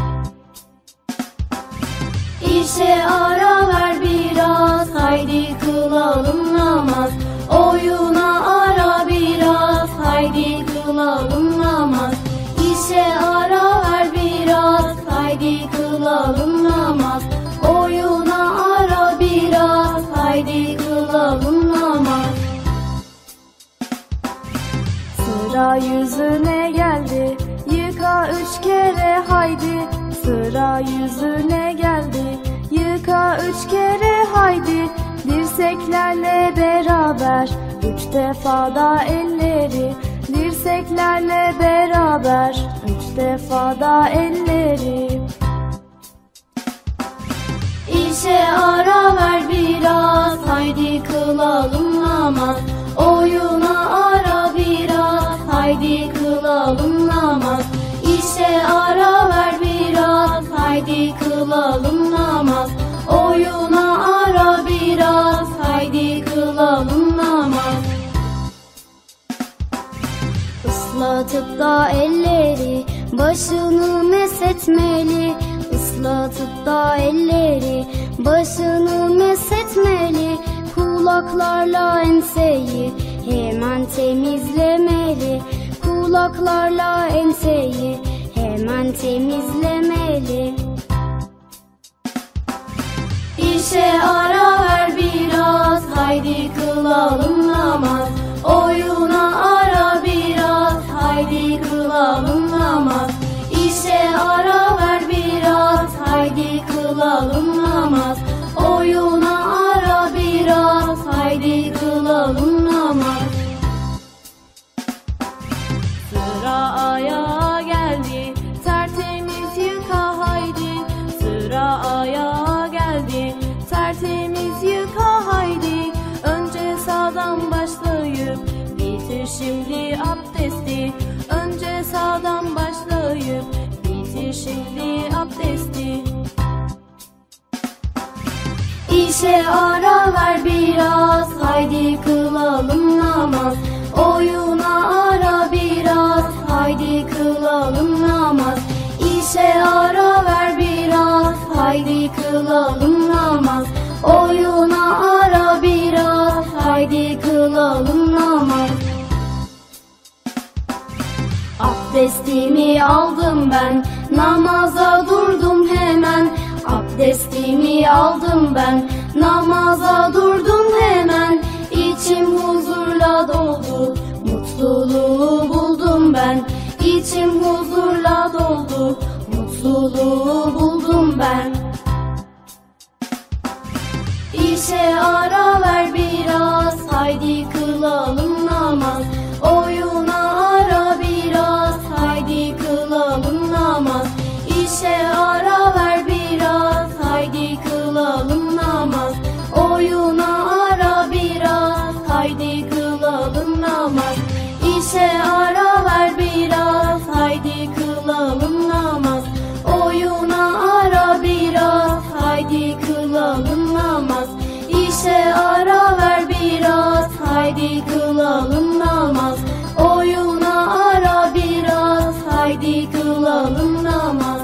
İşe ara ver biraz, haydi kılalım namaz. Oyuna ara biraz, haydi kılalım namaz. İşe ara ver biraz, haydi kılalım namaz. Oyuna ara biraz, haydi kılalım namaz. Sıra yüzüne geldi, yıka üç kere haydi. Sıra yüzüne geldi, yıka üç kere haydi. Dirseklerle beraber üç defa da elleri. Dirseklerle beraber üç defa da elleri. İşe ara ver biraz, haydi kılalım namaz. Oyuna ara biraz, haydi kılalım namaz. İşe ara ver biraz, haydi kılalım namaz. Oyuna ara biraz, haydi kılalım namaz. Islatıp da elleri, başını mesetmeli. Islatıp da elleri, başını mesetmeli. Kulaklarla enseyi hemen temizlemeli. Kulaklarla enseyi hemen temizlemeli. İşe ara ver biraz, haydi kılalım namaz. Oyuna ara biraz, haydi kılalım namaz. İşe ara ver biraz, haydi kılalım namaz. Oyuna ara biraz, haydi kılalım namaz. Sıra ayağa geldi, tertemiz yıka haydi. Sıra ayağa geldi, tertemiz yıka haydi. Önce sağdan başlayıp bitir şimdi abdesti. Önce sağdan başlayıp bitir şimdi abdesti. İşe ara ver biraz, haydi kılalım namaz. Oyuna ara biraz, haydi kılalım namaz. İşe ara ver biraz, haydi kılalım namaz. Oyuna ara biraz, haydi kılalım namaz. Abdestimi aldım ben, namaza durdum hemen. Abdestimi aldım ben, namaza durdum hemen. İçim huzurla doldu, mutluluğu buldum ben. İçim huzurla doldu, mutluluğu buldum ben. İşe ara ver biraz, haydi kılalım namaz. Oyuna ara biraz, haydi kılalım namaz. İşe ara ver biraz, haydi kılalım namaz. Oyuna ara biraz, haydi kılalım namaz. İşe ara ver biraz, haydi kılalım namaz. Oyuna ara biraz, haydi kılalım namaz. İşe ara ver biraz, haydi kılalım namaz. Oyuna ara biraz, haydi kılalım namaz.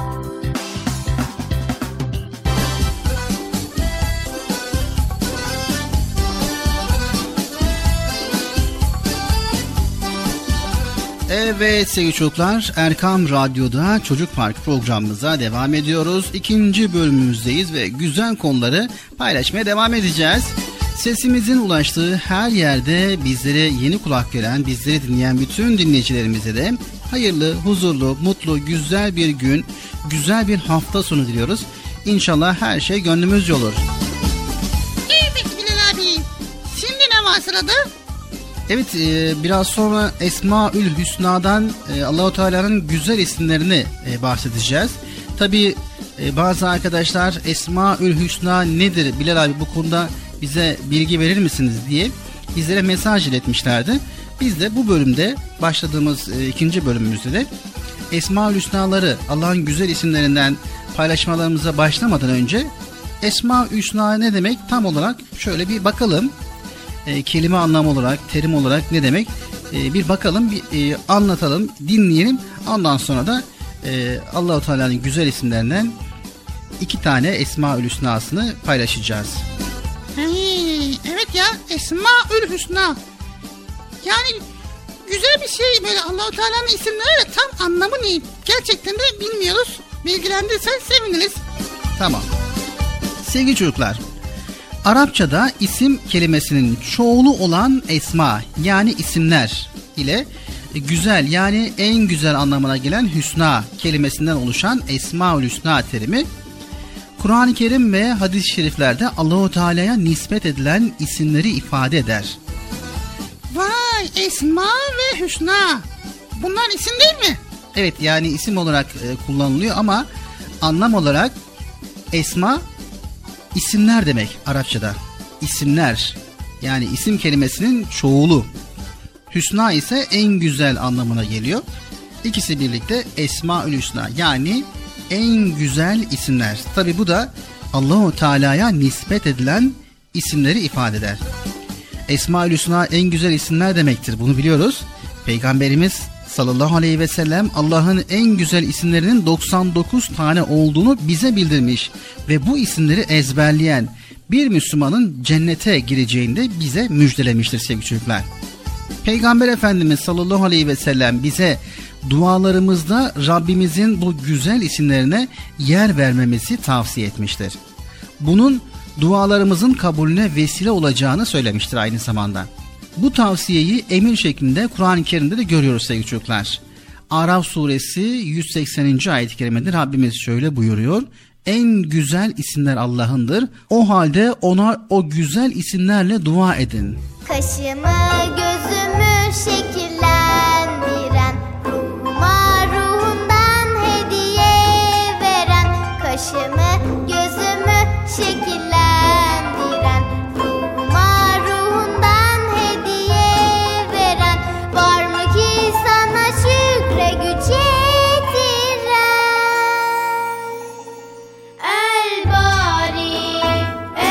Evet sevgili çocuklar, Erkam Radyo'da Çocuk Park programımıza devam ediyoruz. İkinci bölümümüzdeyiz ve güzel konuları paylaşmaya devam edeceğiz. Sesimizin ulaştığı her yerde bizlere yeni kulak gelen, bizleri dinleyen bütün dinleyicilerimize de hayırlı, huzurlu, mutlu, güzel bir gün, güzel bir hafta sonu diliyoruz. İnşallah her şey gönlümüzce olur. Evet Bilal abi. Şimdi ne var sırada? Evet, e, biraz sonra Esmaül Hüsna'dan e, Allah-u Teala'nın güzel isimlerini e, bahsedeceğiz. Tabii e, bazı arkadaşlar Esmaül Hüsna nedir Bilal abi, bu konuda bize bilgi verir misiniz diye bizlere mesaj iletmişlerdi. Biz de bu bölümde, başladığımız e, ikinci bölümümüzde de Esmaül Hüsna'ları, Allah'ın güzel isimlerinden paylaşmalarımıza başlamadan önce Esmaül Hüsna ne demek tam olarak şöyle bir bakalım. E, kelime anlamı olarak, terim olarak ne demek? E, bir bakalım, bir e, anlatalım, dinleyelim. Ondan sonra da e, Allah-u Teala'nın güzel isimlerinden iki tane Esmaül Hüsna'sını paylaşacağız. Hey, evet ya, Esmaül Hüsna. Yani güzel bir şey, böyle Allah-u Teala'nın isimleri de tam anlamı ne? Gerçekten de bilmiyoruz. Bilgilendirirsen seviniriz. Tamam. Sevgili çocuklar, Arapçada isim kelimesinin çoğulu olan esma, yani isimler ile güzel, yani en güzel anlamına gelen hüsna kelimesinden oluşan Esmaül Hüsna terimi, Kur'an-ı Kerim ve hadis-i şeriflerde Allah-u Teala'ya nispet edilen isimleri ifade eder. Vay, Esma ve Hüsna. Bunlar isim değil mi? Evet, yani isim olarak e, kullanılıyor ama anlam olarak esma isimler demek Arapçada. İsimler, yani isim kelimesinin çoğulu. Hüsna ise en güzel anlamına geliyor. İkisi birlikte Esmaül Hüsna, yani en güzel isimler. Tabi bu da Allah-u Teala'ya nispet edilen isimleri ifade eder. Esmaül Hüsna en güzel isimler demektir, bunu biliyoruz. Peygamberimiz sallallahu aleyhi ve sellem Allah'ın en güzel isimlerinin doksan dokuz tane olduğunu bize bildirmiş ve bu isimleri ezberleyen bir Müslümanın cennete gireceğini de bize müjdelemiştir sevgili çocuklar. Peygamber Efendimiz sallallahu aleyhi ve sellem bize dualarımızda Rabbimizin bu güzel isimlerine yer vermemizi tavsiye etmiştir. Bunun dualarımızın kabulüne vesile olacağını söylemiştir aynı zamanda. Bu tavsiyeyi emir şeklinde Kur'an-ı Kerim'de de görüyoruz sevgili çocuklar. Araf suresi yüz sekseninci ayet-i kerimede Rabbimiz şöyle buyuruyor: En güzel isimler Allah'ındır. O halde ona o güzel isimlerle dua edin. Kaşımı gözümü şekillendiren, ruhuma ruhundan hediye veren, kaşımı gözümü şekillendiren, ruhuma ruhundan hediye veren, var mı ki sana şükre güç yetiren? El bari,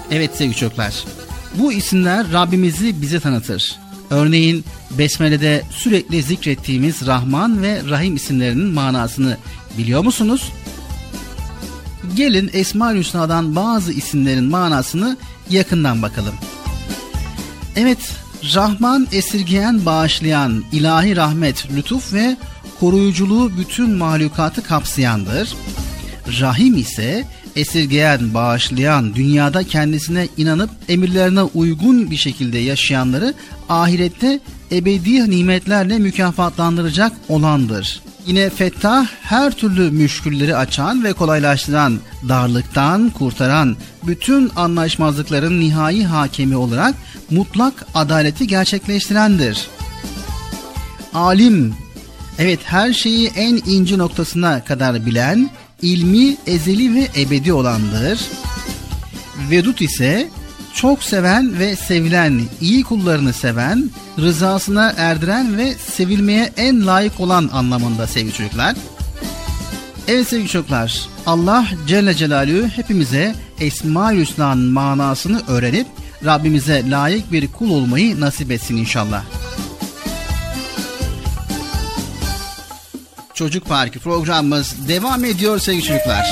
Evet sevgili çocuklar, bu isimler Rabbimizi bize tanıtır. Örneğin Besmele'de sürekli zikrettiğimiz Rahman ve Rahim isimlerinin manasını biliyor musunuz? Gelin Esma-ül Hüsna'dan bazı isimlerin manasını yakından bakalım. Evet, Rahman esirgeyen, bağışlayan, ilahi rahmet, lütuf ve koruyuculuğu bütün mahlukatı kapsayandır. Rahim ise esirgeyen, bağışlayan, dünyada kendisine inanıp emirlerine uygun bir şekilde yaşayanları ahirette ebedi nimetlerle mükafatlandıracak olandır. Yine Fettah, her türlü müşkülleri açan ve kolaylaştıran, darlıktan kurtaran, bütün anlaşmazlıkların nihai hakemi olarak mutlak adaleti gerçekleştirendir. Alim, evet her şeyi en ince noktasına kadar bilen, ilmi ezeli ve ebedi olandır. Vedud ise çok seven ve sevilen, iyi kullarını seven, rızasına erdiren ve sevilmeye en layık olan anlamında sevgili çocuklar. Evet sevgili çocuklar, Allah Celle Celaluhu hepimize Esma-ül Hüsna'nın manasını öğrenip Rabbimize layık bir kul olmayı nasip etsin inşallah. Çocuk Parkı programımız devam ediyor sevgili çocuklar.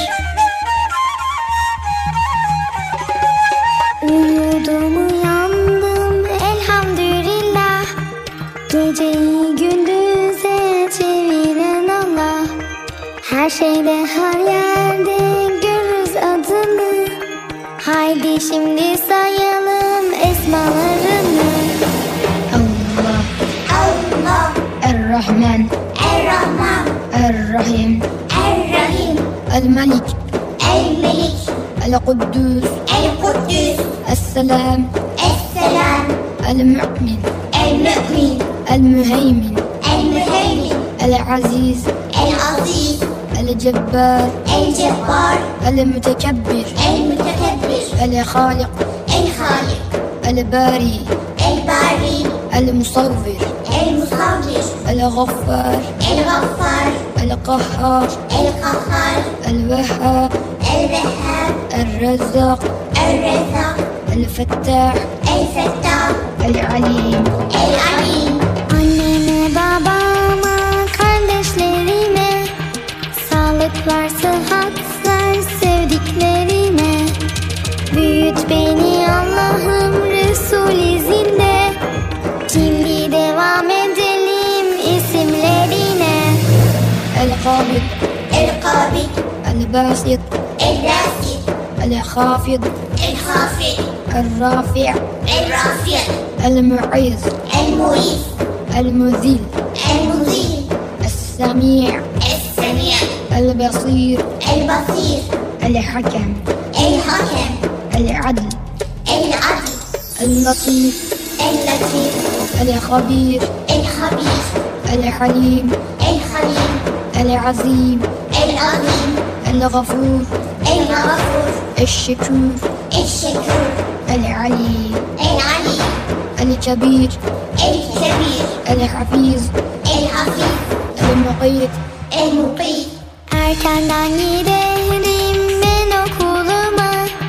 Uyudum uyandım elhamdülillah, geceyi gündüze çeviren Allah, her şeyde her yerde görürüz adını, haydi şimdi sayalım esmalarını. Allah, Allah, Er-Rahman, Er-Rahman, Er-Rahim, Er-Rahim, El-Melik, El-Melik, El-Kuddüs, El-Kuddüs, Es-Selam, Es-Selam, El-Mu'min, El-Mu'min, El-Müheymin, El-Müheymin, El-Aziz, El-Aziz, El-Cebbar, El-Cebbar, El-Mütekebbir, El-Mütekebbir, El-Khalik, El-Khalik, El-Bari, El-Bari, El-Musavvir, El-Musavvir, El-Ghaffar, El-Ghaffar, El-Qahhar, El-Qahhar, El-Wahhab, El-Wahhab, El-Razzaq, El-Razzaq, El-Fettah, El-Fettah, El-Alim, El-Alim. Anneme, babama, kardeşlerime, sağlık var, sıhhatler sevdiklerime, büyüt beni Allah'ım Resul izinde. Şimdi devam edelim isimlerine. El-Kabid, El-Kabid, El-Basit, El-Basit, El-Khafid, El-Khafid, El-Rafi', El-Rafi', El-Mu'iz, El-Mu'iz, El-Muzil, El-Muzil, El-Sami', El-Sami', El-Basir, El-Basir, El-Hakem, El-Hakem, El-Adl, El-Adl, El-Latif, El-Latif, El-Khabir, El-Khabir, El-Halim, El-Halim, El-Azim, El-Azim, El-Ghafur, El-Ghafur, El-Şekur, El-Şekur, El-Ali, El-Ali, El-Kabir, El-Kabir, El-Hafiz, El-Hafiz, El-Muqit, El-Muqit. Erkenden giderim ben okuluma,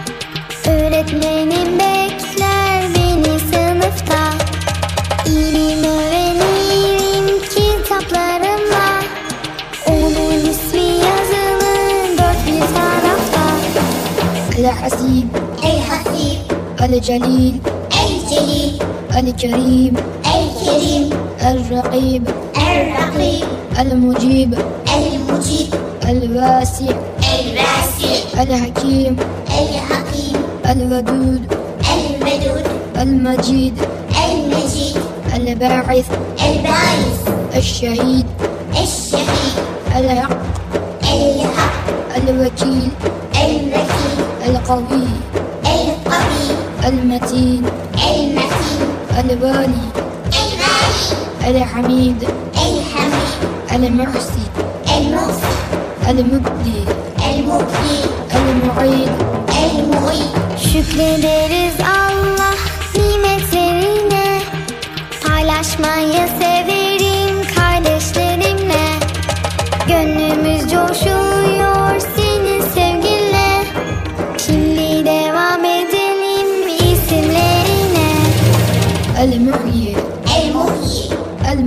öğretmenim bekler beni sınıfta. İlim öğrenirim kitaplarımla, onun ismi yazılı dört bir tarafta. El-Hasib, El-Hasib, El-Celil, El-Celil, El-Kerim, El-Kerim, El-Rakib, El-Rakib, El-Mucib, El-Mucib, El-Vasi', El-Vasi', El-Hakim, El-Hakim, El-Vedud, El-Vedud, El-Majid, El-Majid, El-Ba'ith, El-Ba'ith, El-Shahid, El-Shahid, El-Haq, El-Haq, El-Wakil, El-Wakil, El-Qawi, El-Qawi, El-Matin, El-Matin, El-Wali, El-Wali, El-Hamid, El-Hamid, El-Muhsi, El-Muhsi, El-Mubdi, El-Mubdi, El-Mu'id, El-Mu'id. Şükrederiz Allah nimetlerine, paylaşmayı severim kardeşlerimle. Gönlümüz coşuyor senin sevginle. Şimdi devam edelim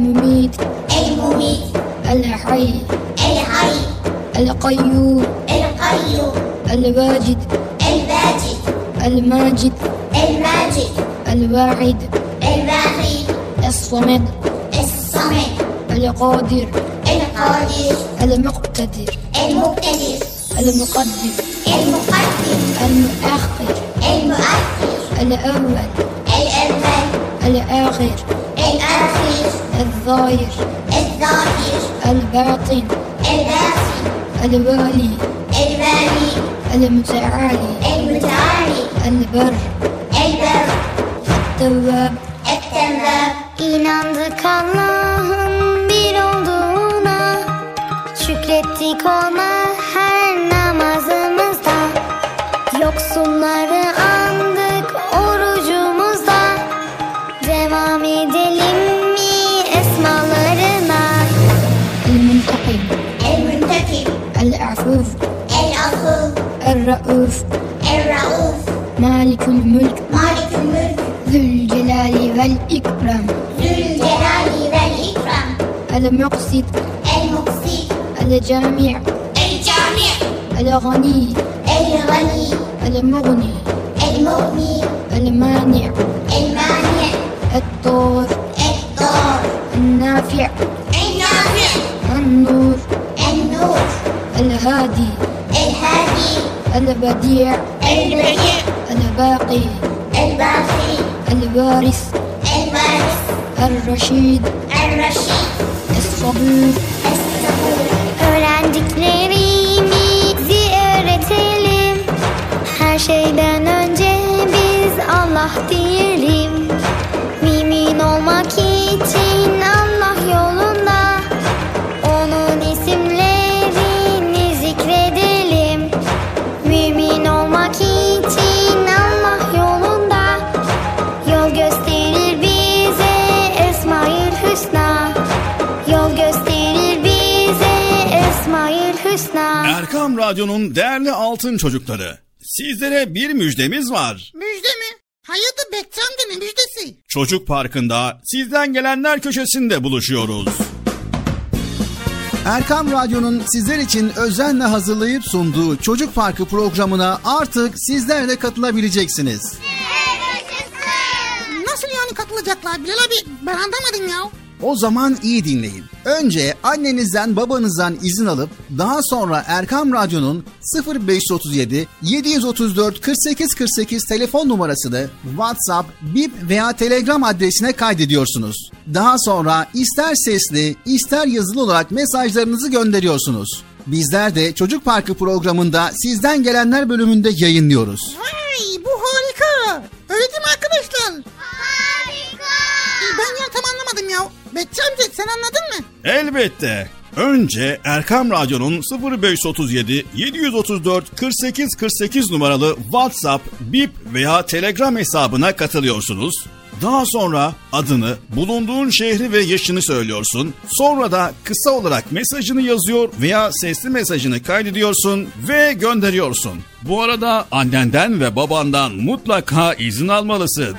المميت المميت الحي الحي القيوم القيوم الواجد الواجد الماجد الماجد الواحد الواحد الصمد الصمد القادر القادر المقتدر المقتدر المقدم المقدم المؤخر المؤخر الأول الأول الآخر الآخر الظاهر الظاهر الباطن الباطن الوالي الوالي المتعالي المتعالي البر البر التواب التواب. İnandık Allah'ın bir olduğuna, şükrettik ona her namazımızda. Yoksulları andık orucumuzda, devam edelim mi esmalarına? المنتقم المنتقم العفو العفو الرؤوف الرؤوف مالك الملك مالك الملك ذو الجلال والإكرام ذو الجلال والإكرام المقسط المقسط الجامع الجامع الغني الغني المغني المغني المانع المانع الضار الضار النافع النافع النور النور الهادي الهادي البديع البديع الباقي الباقي الوارث الوارث الرشيد الرشيد الصبور الصبور. Öğrendiklerimizi öğretelim, her şeyden önce biz Allah diyelim. Mümin olmak için Allah yolunda, onun isimlerini zikredelim. Mümin olmak için Allah yolunda, yol gösterir bize Esmaül Hüsna. Yol gösterir bize Esmaül Hüsna. Erkam Radyo'nun değerli altın çocukları, sizlere bir müjdemiz var. Müjde mi? Hayırdır Bekçi amca, ne müjdesi? Çocuk Parkı'nda sizden gelenler köşesinde buluşuyoruz. Erkam Radyo'nun sizler için özenle hazırlayıp sunduğu Çocuk Parkı programına artık sizler de katılabileceksiniz. Nasıl yani katılacaklar Bilal abi? Ben anlamadım ya. O zaman iyi dinleyin. Önce annenizden babanızdan izin alıp daha sonra Erkam Radyo'nun sıfır beş otuz yedi yedi otuz dört kırk sekiz kırk sekiz telefon numarasını WhatsApp, Bip veya Telegram adresine kaydediyorsunuz. Daha sonra ister sesli ister yazılı olarak mesajlarınızı gönderiyorsunuz. Bizler de Çocuk Parkı programında sizden gelenler bölümünde yayınlıyoruz. Vay, bu harika. Öyle değil mi arkadaşlar? Harika. Ben ya tam anlamadım ya. Bekçi amca sen anladın mı? Elbette. Önce Erkam Radyo'nun sıfır beş otuz yedi yedi otuz dört kırk sekiz kırk sekiz numaralı WhatsApp, Bip veya Telegram hesabına katılıyorsunuz. Daha sonra adını, bulunduğun şehri ve yaşını söylüyorsun. Sonra da kısa olarak mesajını yazıyor veya sesli mesajını kaydediyorsun ve gönderiyorsun. Bu arada annenden ve babandan mutlaka izin almalısın.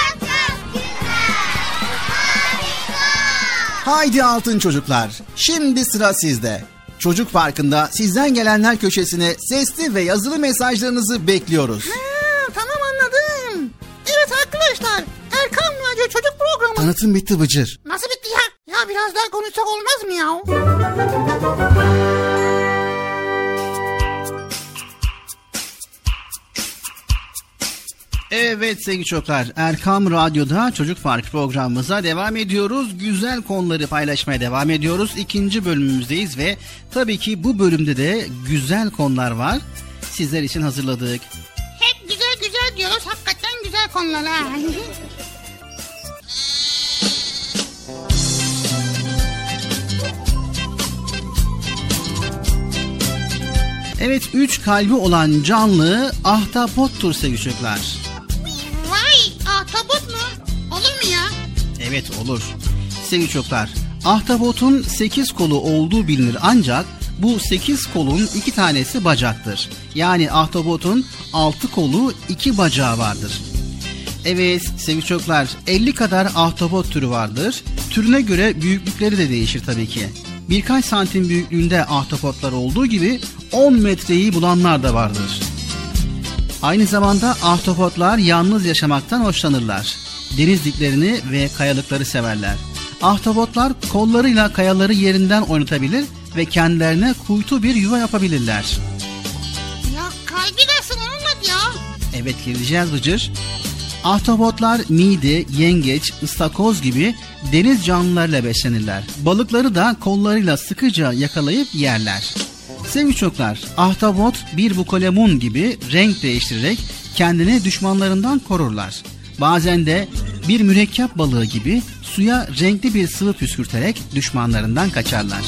Haydi altın çocuklar, şimdi sıra sizde. Çocuk Parkı'nda sizden gelenler köşesine sesli ve yazılı mesajlarınızı bekliyoruz. Ha, tamam anladım. Evet arkadaşlar, Erkam Radyo Çocuk Programı. Tanıtım bitti Bıcır. Nasıl bitti ya? Ya biraz daha konuşsak olmaz mı ya? Evet sevgili çocuklar, Erkam Radyo'da Çocuk Parkı programımıza devam ediyoruz. Güzel konuları paylaşmaya devam ediyoruz. İkinci bölümümüzdeyiz ve tabii ki bu bölümde de güzel konular var. Sizler için hazırladık. Hep güzel güzel diyoruz, hakikaten güzel konular ha. Evet, üç kalbi olan canlı ahtapottur sevgili çocuklar. Vay, ahtapot mu? Olur mu ya? Evet olur. Sevgili çocuklar, ahtapotun sekiz kolu olduğu bilinir ancak bu sekiz kolun iki tanesi bacaktır. Yani ahtapotun altı kolu iki bacağı vardır. Evet sevgili çocuklar, elli kadar ahtapot türü vardır. Türüne göre büyüklükleri de değişir tabii ki. Birkaç santim büyüklüğünde ahtapotlar olduğu gibi on metreyi bulanlar da vardır. Aynı zamanda ahtapotlar yalnız yaşamaktan hoşlanırlar. Denizliklerini ve kayalıkları severler. Ahtapotlar kollarıyla kayaları yerinden oynatabilir ve kendilerine kuytu bir yuva yapabilirler. Ya kaybedersin onunla ya. Evet, gireceğiz Bıcır. Ahtapotlar mide, yengeç, ıstakoz gibi deniz canlılarıyla beslenirler. Balıkları da kollarıyla sıkıca yakalayıp yerler. Sevgili çocuklar, ahtapot bir bukalemun gibi renk değiştirerek kendini düşmanlarından korurlar. Bazen de bir mürekkep balığı gibi suya renkli bir sıvı püskürterek düşmanlarından kaçarlar.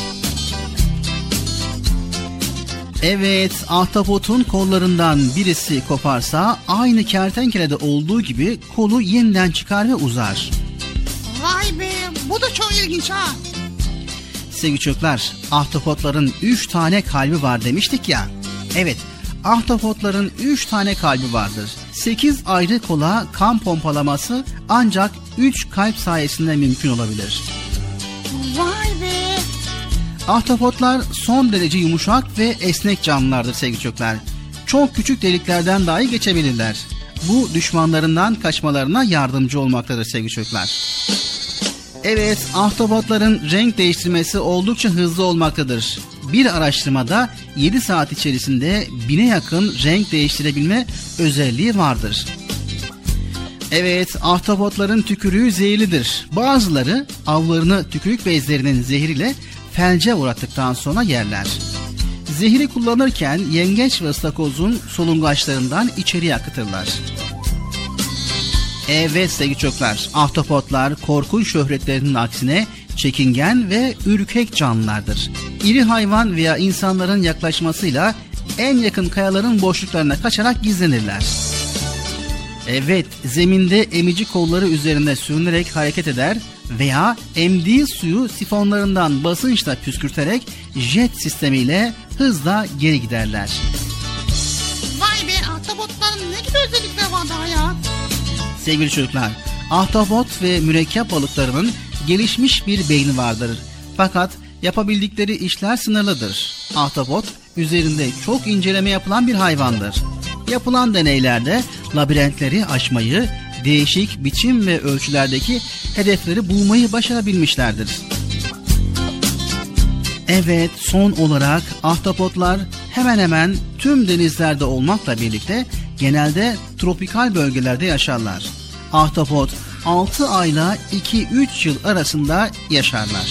Evet, ahtapotun kollarından birisi koparsa aynı kertenkelede olduğu gibi kolu yeniden çıkar ve uzar. Vay be, bu da çok ilginç ha. Sevgili çocuklar, ahtapotların üç tane kalbi var demiştik ya. Evet, ahtapotların üç tane kalbi vardır. sekiz ayrı kola kan pompalaması ancak üç kalp sayesinde mümkün olabilir. Vay be. Ahtapotlar son derece yumuşak ve esnek canlılardır sevgili çocuklar. Çok küçük deliklerden dahi geçebilirler. Bu düşmanlarından kaçmalarına yardımcı olmaktadır sevgili çocuklar. Evet, ahtapotların renk değiştirmesi oldukça hızlı olmaktadır. Bir araştırmada yedi saat içerisinde bine yakın renk değiştirebilme özelliği vardır. Evet, ahtapotların tükürüğü zehirlidir. Bazıları avlarını tükürük bezlerinin zehriyle felce uğrattıktan sonra yerler. Zehri kullanırken yengeç ve ıstakozun solungaçlarından içeriye akıtırlar. Evet sevgili çocuklar, ahtapotlar korkunç şöhretlerinin aksine çekingen ve ürkek canlılardır. İri hayvan veya insanların yaklaşmasıyla en yakın kayaların boşluklarına kaçarak gizlenirler. Evet, zeminde emici kolları üzerinde sürünerek hareket eder veya emdiği suyu sifonlarından basınçla püskürterek jet sistemiyle hızla geri giderler. Vay be, ahtapotların ne gibi özellikleri var daha ya? Sevgili çocuklar, ahtapot ve mürekkep balıklarının gelişmiş bir beyni vardır. Fakat yapabildikleri işler sınırlıdır. Ahtapot üzerinde çok inceleme yapılan bir hayvandır. Yapılan deneylerde labirentleri aşmayı, değişik biçim ve ölçülerdeki hedefleri bulmayı başarabilmişlerdir. Evet, son olarak ahtapotlar hemen hemen tüm denizlerde olmakla birlikte genelde tropikal bölgelerde yaşarlar. Ahtapot altı ayla iki üç yıl arasında yaşarlar.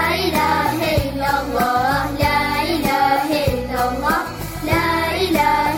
La ilahe illallah, la ilahe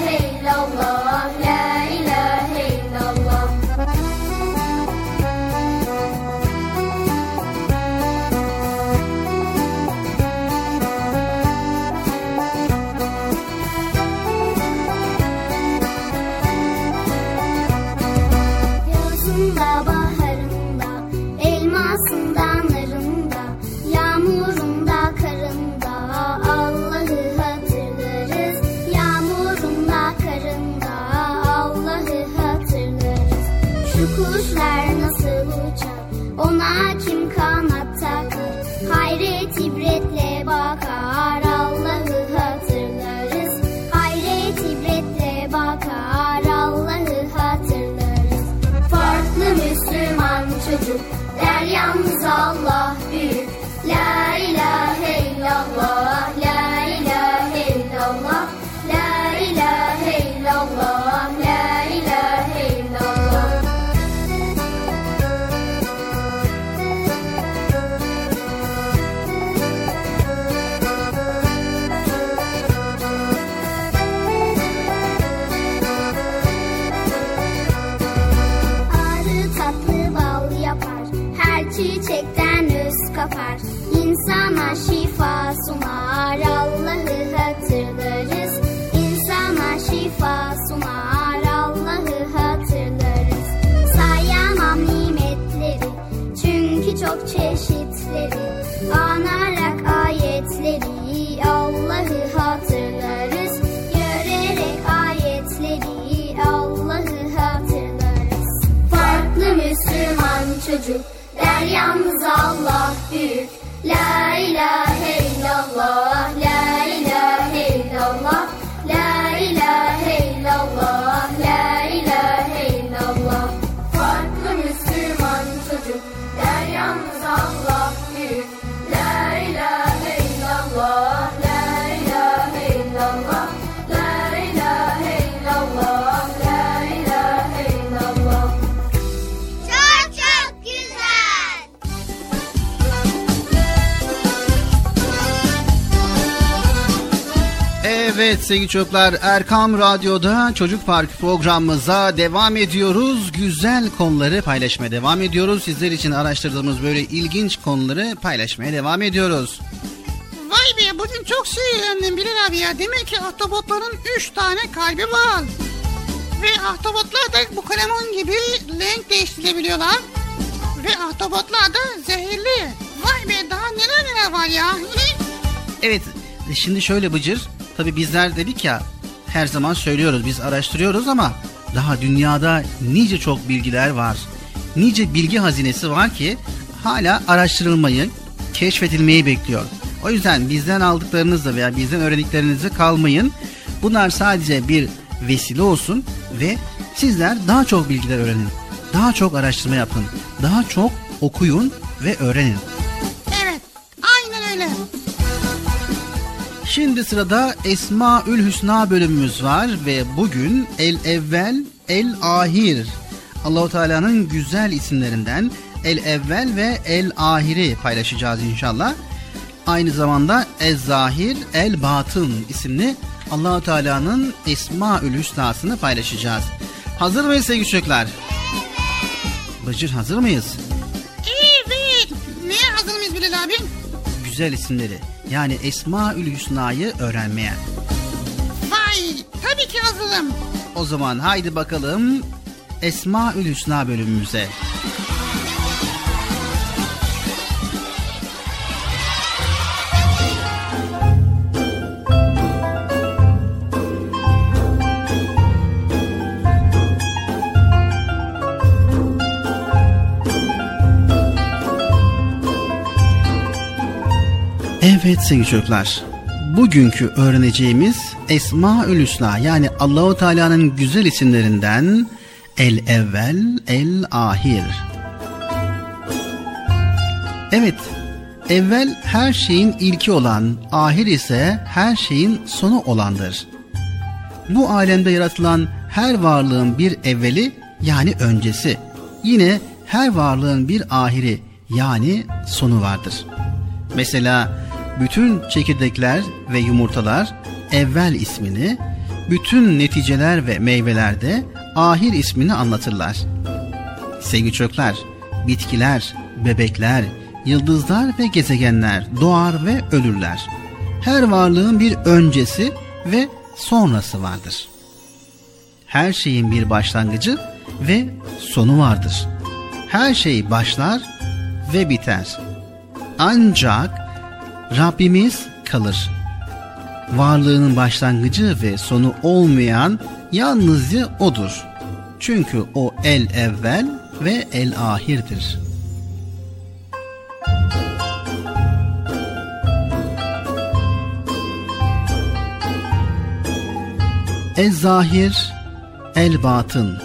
İnsana şifa sunar, Allah'ı hatırlarız. İnsana şifa sunar, Allah'ı hatırlarız. Sayamam nimetleri, çünkü çok çeşitleri. Anarak ayetleri, Allah'ı hatırlarız. Görerek ayetleri, Allah'ı hatırlarız. Farklı Müslüman çocuk der yalnız Allah büyük. La ilahe illallah, la ilahe illallah, la ilahe illallah, la ilahe illallah. Farklı Müslüman çocuk der yalnız Allah büyük. La ilahe illallah, la ilahe illallah, la ilahe illallah, la ilahe illallah. Çok çok güzel. Evet sevgili çocuklar, Erkam Radyo'da Çocuk Park programımıza devam ediyoruz. Güzel konuları paylaşmaya devam ediyoruz. Sizler için araştırdığımız böyle ilginç konuları paylaşmaya devam ediyoruz. Vay be, bugün çok sinirlendim Bilal abi ya. Demek ki ahtapotların üç tane kalbi var. Ve ahtapotlar da bu kalemun gibi renk değiştirebiliyorlar. Ve ahtapotlar da zehirli. Vay be, daha neler neler var ya. Evet, şimdi şöyle Bıcır, tabii bizler dedik ya, her zaman söylüyoruz, biz araştırıyoruz ama daha dünyada nice çok bilgiler var. Nice bilgi hazinesi var ki hala araştırılmayı, keşfedilmeyi bekliyor. O yüzden bizden aldıklarınızla veya bizden öğrendiklerinizle kalmayın. Bunlar sadece bir vesile olsun ve sizler daha çok bilgiler öğrenin. Daha çok araştırma yapın. Daha çok okuyun ve öğrenin. Evet, aynen öyle. Şimdi sırada Esmaül Hüsna bölümümüz var ve bugün El Evvel, El Ahir, Allah-u Teala'nın güzel isimlerinden El Evvel ve El Ahir'i paylaşacağız inşallah. Aynı zamanda Ez Zahir, El Batın isimli Allah-u Teala'nın Esmaül Hüsna'sını paylaşacağız. Hazır mıyız sevgili çocuklar? Bıcır, hazır mıyız? Evet. Neye hazır mıyız Bilal abi? Güzel isimleri, yani Esmaül Hüsna'yı öğrenmeye. Vay, tabii ki hazırım. O zaman haydi bakalım Esmaül Hüsna bölümümüze. Evet sevgili çocuklar, bugünkü öğreneceğimiz Esmaül Hüsna, yani Allah-u Teala'nın güzel isimlerinden El Evvel, El Ahir. Evet, evvel her şeyin ilki olan, ahir ise her şeyin sonu olandır. Bu alemde yaratılan her varlığın bir evveli, yani öncesi, yine her varlığın bir ahiri, yani sonu vardır. Mesela bütün çekirdekler ve yumurtalar evvel ismini, bütün neticeler ve meyvelerde ahir ismini anlatırlar. Sevgili çocuklar, bitkiler, bebekler, yıldızlar ve gezegenler doğar ve ölürler. Her varlığın bir öncesi ve sonrası vardır. Her şeyin bir başlangıcı ve sonu vardır. Her şey başlar ve biter. Ancak Rabbimiz kalır. Varlığının başlangıcı ve sonu olmayan yalnızca O'dur. Çünkü O El Evvel ve El Ahir'dir. El Zahir, El Batın.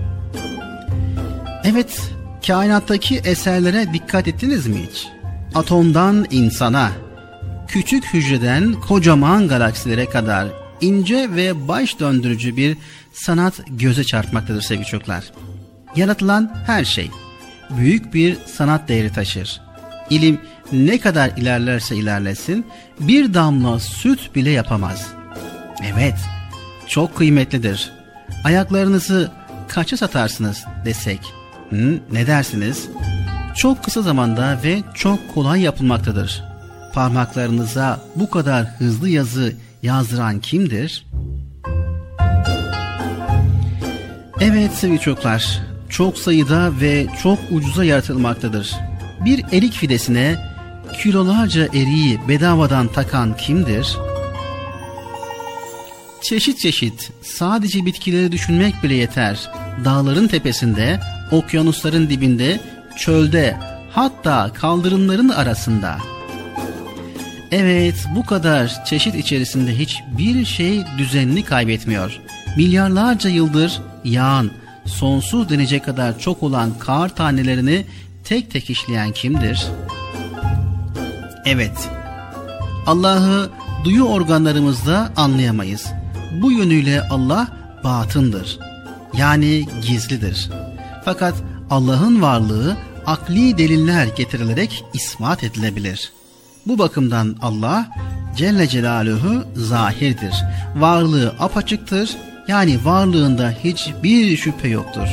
Evet, kainattaki eserlere dikkat ettiniz mi hiç? Atomdan insana, küçük hücreden kocaman galaksilere kadar ince ve baş döndürücü bir sanat göze çarpmaktadır sevgili çocuklar. Yaratılan her şey büyük bir sanat değeri taşır. İlim ne kadar ilerlerse ilerlesin bir damla süt bile yapamaz. Evet, çok kıymetlidir. Ayaklarınızı kaça satarsınız desek, hı, ne dersiniz? Çok kısa zamanda ve çok kolay yapılmaktadır. parmaklarınıza bu kadar hızlı yazı yazdıran kimdir? Evet sevgili çocuklar, çok sayıda ve çok ucuza yaratılmaktadır. Bir erik fidesine kilolarca eriği bedavadan takan kimdir? Çeşit çeşit, sadece bitkileri düşünmek bile yeter. Dağların tepesinde, okyanusların dibinde, çölde, hatta kaldırımların arasında. Evet, bu kadar çeşit içerisinde hiçbir şey düzenini kaybetmiyor. Milyarlarca yıldır yağan, sonsuz denecek kadar çok olan kar tanelerini tek tek işleyen kimdir? Evet, Allah'ı duyu organlarımızda anlayamayız. Bu yönüyle Allah batındır. Yani gizlidir. Fakat Allah'ın varlığı akli deliller getirilerek ispat edilebilir. Bu bakımdan Allah Celle Celaluhu zahirdir. Varlığı apaçıktır. Yani varlığında hiçbir şüphe yoktur.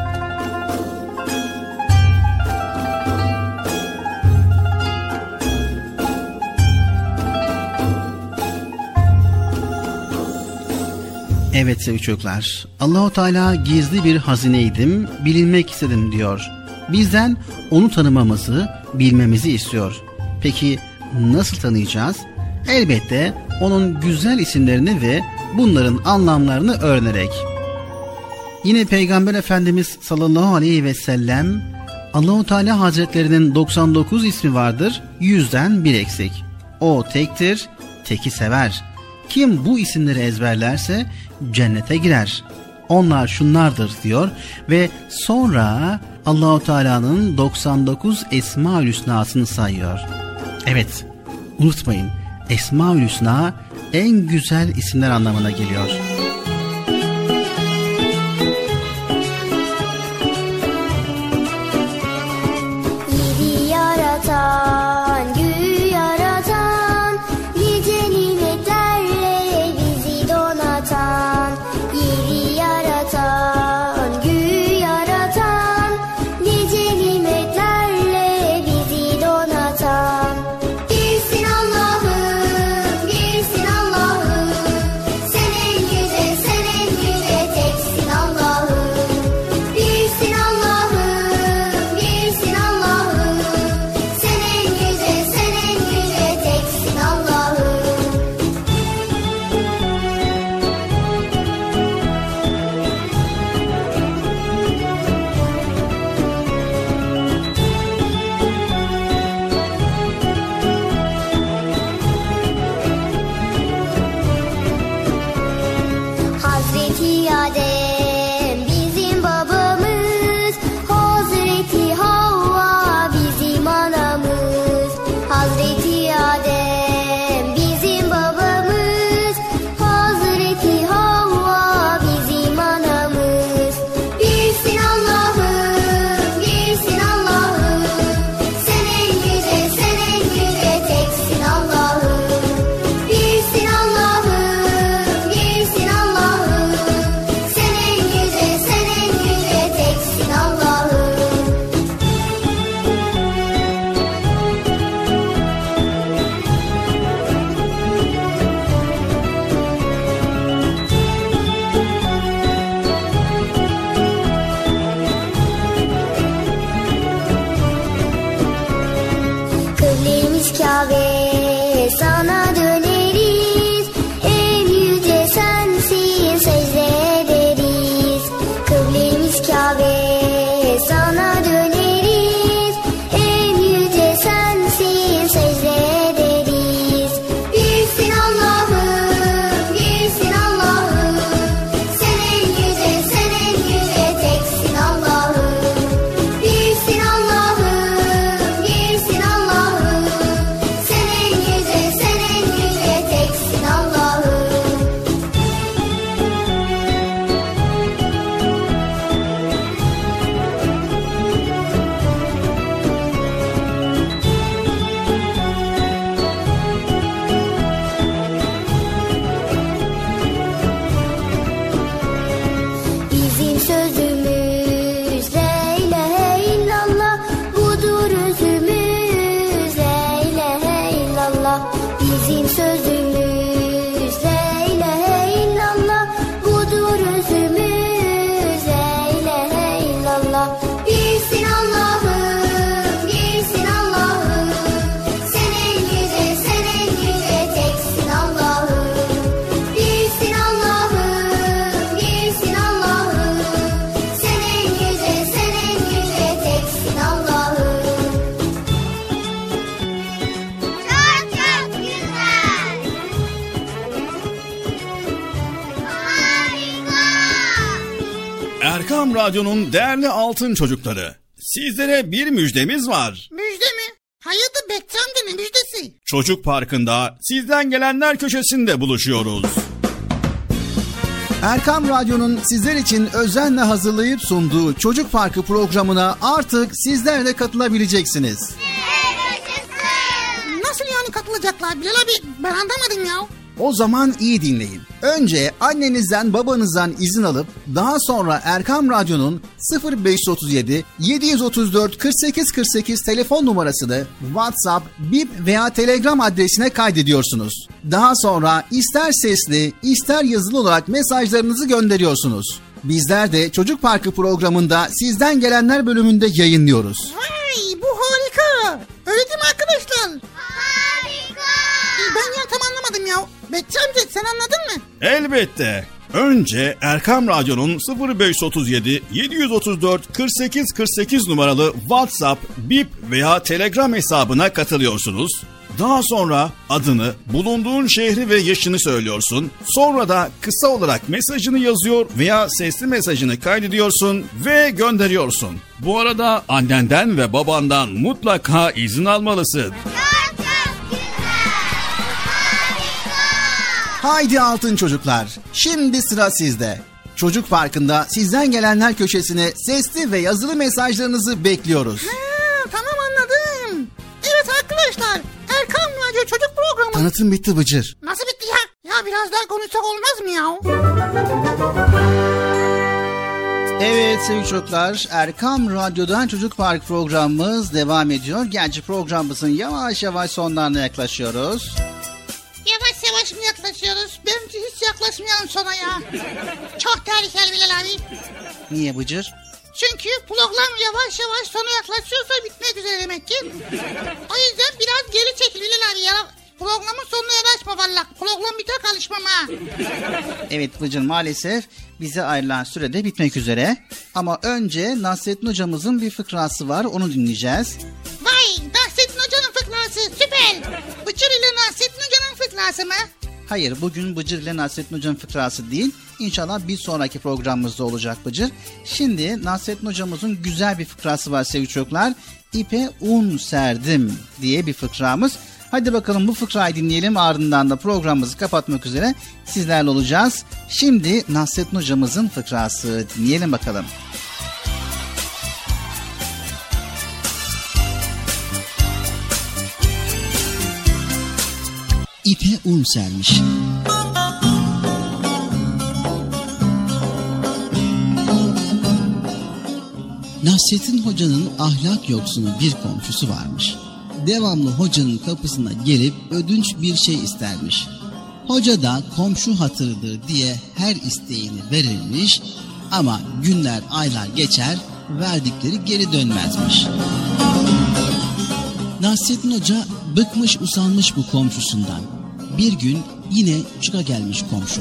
Evet sevgili çocuklar, Allah-u Teala gizli bir hazineydim, bilinmek istedim diyor. Bizden onu tanımamızı, bilmemizi istiyor. Peki nasıl tanıyacağız? Elbette onun güzel isimlerini ve bunların anlamlarını öğrenerek. Yine Peygamber Efendimiz sallallahu aleyhi ve sellem, Allah-u Teala Hazretlerinin doksan dokuz ismi vardır, yüzden bir eksik. O tektir, teki sever. Kim bu isimleri ezberlerse cennete girer. Onlar şunlardır diyor ve sonra Allah-u Teala'nın doksan dokuz Esma-ül Hüsna'sını sayıyor. Evet, unutmayın, Esma-ül Hüsna en güzel isimler anlamına geliyor. Yedi yaratan, göğü yaratan, nice nimetlerle bizi donatan. Yedi yaratan, göğü yaratan, nice nimetlerle bizi donatan. Birsin Allah'ım, birsin Allah'ım, sen en güzel sözümüz la ilahe illallah, budur özümüz la ilahe illallah. Birsin Allah'ım, birsin Allah'ım, sen en yüce, sen en yüce teksin Allah'ım. Birsin Allah'ım, birsin Allah'ım, sen en yüce, sen en yüce teksin Allah'ım. Çok çok güzel. Harika. Erkam Radyo'nun değerli altın çocukları, sizlere bir müjdemiz var. Müjde mi? Hayırdır Bekçi amca, ne müjdesi? Çocuk Parkı'nda sizden gelenler köşesinde buluşuyoruz. Erkam Radyo'nun sizler için özenle hazırlayıp sunduğu Çocuk Parkı programına artık sizler de katılabileceksiniz. Nasıl yani katılacaklar Bilal abi? Ben anlamadım ya. O zaman iyi dinleyin. Önce annenizden babanızdan izin alıp daha sonra Erkam Radyo'nun sıfır beş otuz yedi yedi otuz dört kırk sekiz kırk sekiz telefon numarasını WhatsApp, Bip veya Telegram adresine kaydediyorsunuz. Daha sonra ister sesli ister yazılı olarak mesajlarınızı gönderiyorsunuz. Bizler de Çocuk Parkı programında sizden gelenler bölümünde yayınlıyoruz. Vay, bu harika. Öyle değil mi arkadaşlar? Harika. Ben ya tam anlamadım ya. Bekçi amca sen anladın mı? Elbette. Önce Erkam Radyo'nun sıfır beş otuz yedi yedi otuz dört kırk sekiz kırk sekiz numaralı WhatsApp, Bip veya Telegram hesabına katılıyorsunuz. Daha sonra adını, bulunduğun şehri ve yaşını söylüyorsun. Sonra da kısa olarak mesajını yazıyor veya sesli mesajını kaydediyorsun ve gönderiyorsun. Bu arada annenden ve babandan mutlaka izin almalısın. Haydi altın çocuklar, şimdi sıra sizde. Çocuk Parkı'nda sizden gelenler köşesine sesli ve yazılı mesajlarınızı bekliyoruz. Ha, tamam anladım. Evet arkadaşlar, Erkam Radyo Çocuk Programı. Tanıtım bitti Bıcır. Nasıl bitti ya? Ya biraz daha konuşsak olmaz mı ya? Evet sevgili çocuklar, Erkam Radyo'dan Çocuk Park programımız devam ediyor. Gerçi programımızın yavaş yavaş sonlarına yaklaşıyoruz. Yavaş yavaş mı yaklaşıyoruz? Bence hiç yaklaşmayalım sona ya. Çok tehlikeli Bilal abi. Niye Bıcır? Çünkü program yavaş yavaş sona yaklaşıyorsa bitmek üzere demek ki. O yüzden biraz geri çekil Bilal abi ya. Programın sonuna yanaşma valla. Program biter kalışmam ha. Evet Bıcır, maalesef bize ayrılan sürede bitmek üzere. Ama önce Nasrettin hocamızın bir fıkrası var, onu dinleyeceğiz. Vay, Nasrettin hocanın fıkrası süper. Bıcır ile Nasrettin hocanın fıkrası mı? Hayır, bugün Bıcır ile Nasrettin hocamın fıkrası değil. İnşallah bir sonraki programımızda olacak Bıcır. Şimdi Nasrettin hocamızın güzel bir fıkrası var sevgili çocuklar. İpe un serdim diye bir fıkramız. Hadi bakalım bu fıkrayı dinleyelim, ardından da programımızı kapatmak üzere sizlerle olacağız. Şimdi Nasrettin hocamızın fıkrası, dinleyelim bakalım. İpe un sermiş. Nasrettin Hoca'nın ahlak yoksunu bir komşusu varmış. Devamlı hocanın kapısına gelip ödünç bir şey istermiş. Hoca da komşu hatırıdır diye her isteğini verirmiş ama günler aylar geçer, verdikleri geri dönmezmiş. Nasrettin Hoca bıkmış usanmış bu komşusundan. Bir gün yine çıka gelmiş komşu.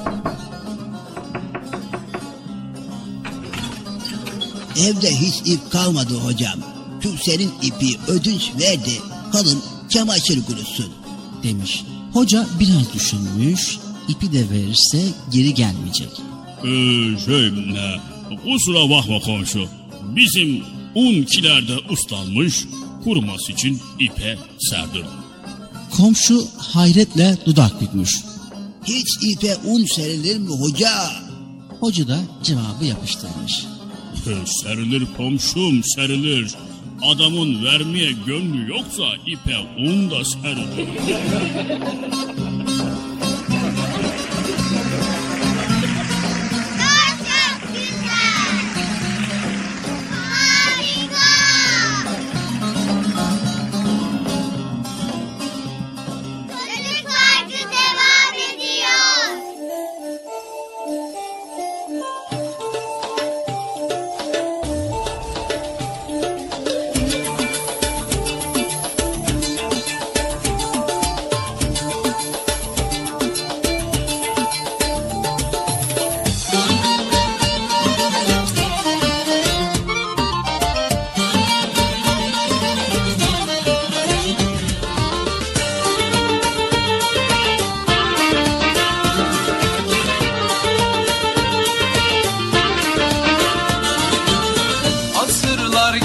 Evde hiç ip kalmadı hocam. Şu senin ipi ödünç verdi. Kalın çamaşır kurusun demiş. Hoca biraz düşünmüş, ipi de verirse geri gelmeyecek. Ee, şey, ne, kusura bakma komşu. Bizim un kilerde ıslanmış, kuruması için ipe serdim. Komşu hayretle dudak bükmüş. Hiç ipe un serilir mi hoca? Hoca da cevabı yapıştırmış. Serilir komşum, serilir. Adamın vermeye gönlü yoksa ipe un da serilir. Çocuk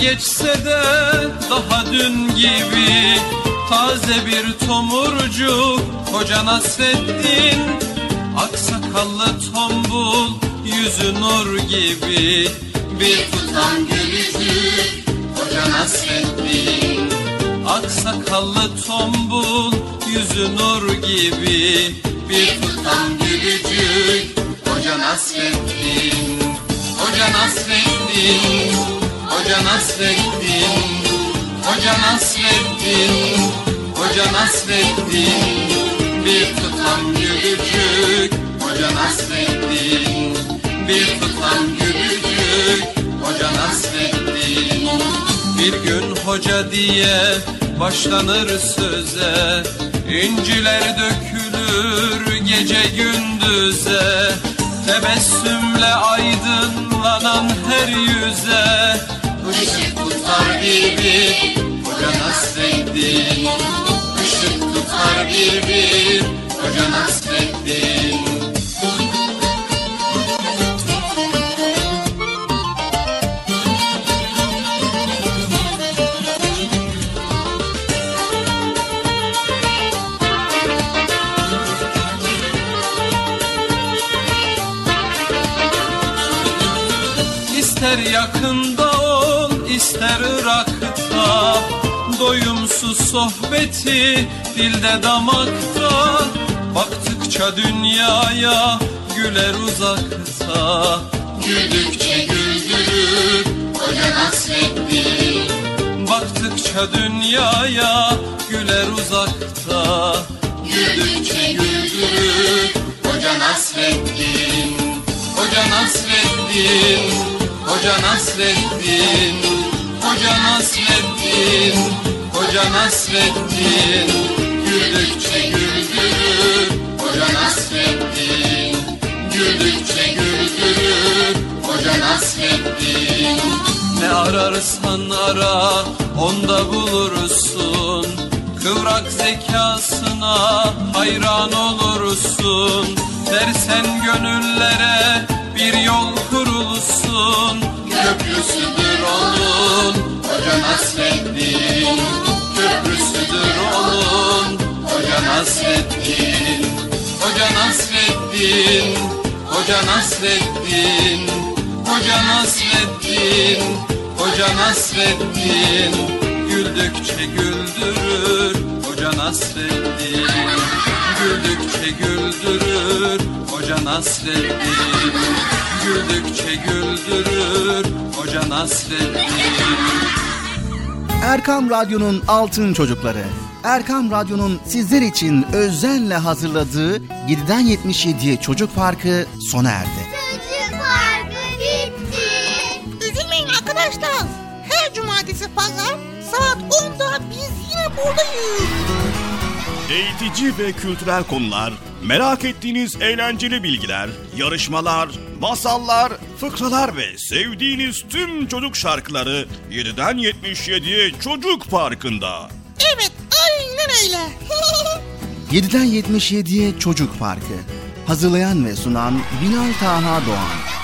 geçse de daha dün gibi, taze bir tomurcuk Hoca Nasreddin. Aksakallı tombul, yüzü nur gibi, bir tutam gülücük Hoca Nasreddin. Aksakallı tombul, yüzü nur gibi, bir tutam gülücük Hoca Nasreddin. Hoca Nasreddin, Hoca Nasreddin, Hoca Nasreddin, Hoca Nasreddin, bir tutam gülücük Hoca Nasreddin, bir tutam gülücük Hoca Nasreddin. Bir gün hoca diye başlanır söze, İnciler dökülür gece gündüze, tebessümle aydınlanan her yüze ışık tutar bir bir Hoca Nasreddin. Işık tutar bir bir Hoca Nasreddin. İster yakında ol, ister Irak'ta, doyumsuz sohbeti dilde damakta. Baktıkça dünyaya güler uzakta, güldükçe güldürür Hoca Nasreddin. Baktıkça dünyaya güler uzakta, güldükçe güldürür Hoca Nasreddin. Hoca Nasreddin, Hoca Nasreddin, Hoca Nasreddin, Hoca Nasreddin, güldükçe güldürür Hoca Nasreddin. Güldükçe güldürür Hoca Nasreddin. Ne ararsan ara onda bulursun, kıvrak zekasına hayran olursun. Dersen gönüllere bir yol kurulsun, köprüsüdür onun Hoca Nasreddin. Köprüsüdür onun Hoca Nasreddin. Hoca Nasreddin, Hoca Nasreddin, Hoca Nasreddin, Hoca Nasreddin, güldükçe güldürür Hoca Nasreddin. Güldükçe güldürür Hoca Nasreddin. Güldükçe güldürür Hoca Nasreddin. Erkam Radyo'nun Altın Çocukları. Erkam Radyo'nun sizler için özenle hazırladığı yediden yetmiş yediye Çocuk Parkı sona erdi. Çocuk Parkı bitti. Üzülmeyin arkadaşlar. Her cumartesi pazar saat onda biz yine buradayız. Eğitici ve kültürel konular, merak ettiğiniz eğlenceli bilgiler, yarışmalar, masallar, fıkralar ve sevdiğiniz tüm çocuk şarkıları yediden yetmiş yediye Çocuk Parkı'nda. Evet, aynen öyle. yediden yetmiş yediye Çocuk Parkı. Hazırlayan ve sunan Binal Taha Doğan.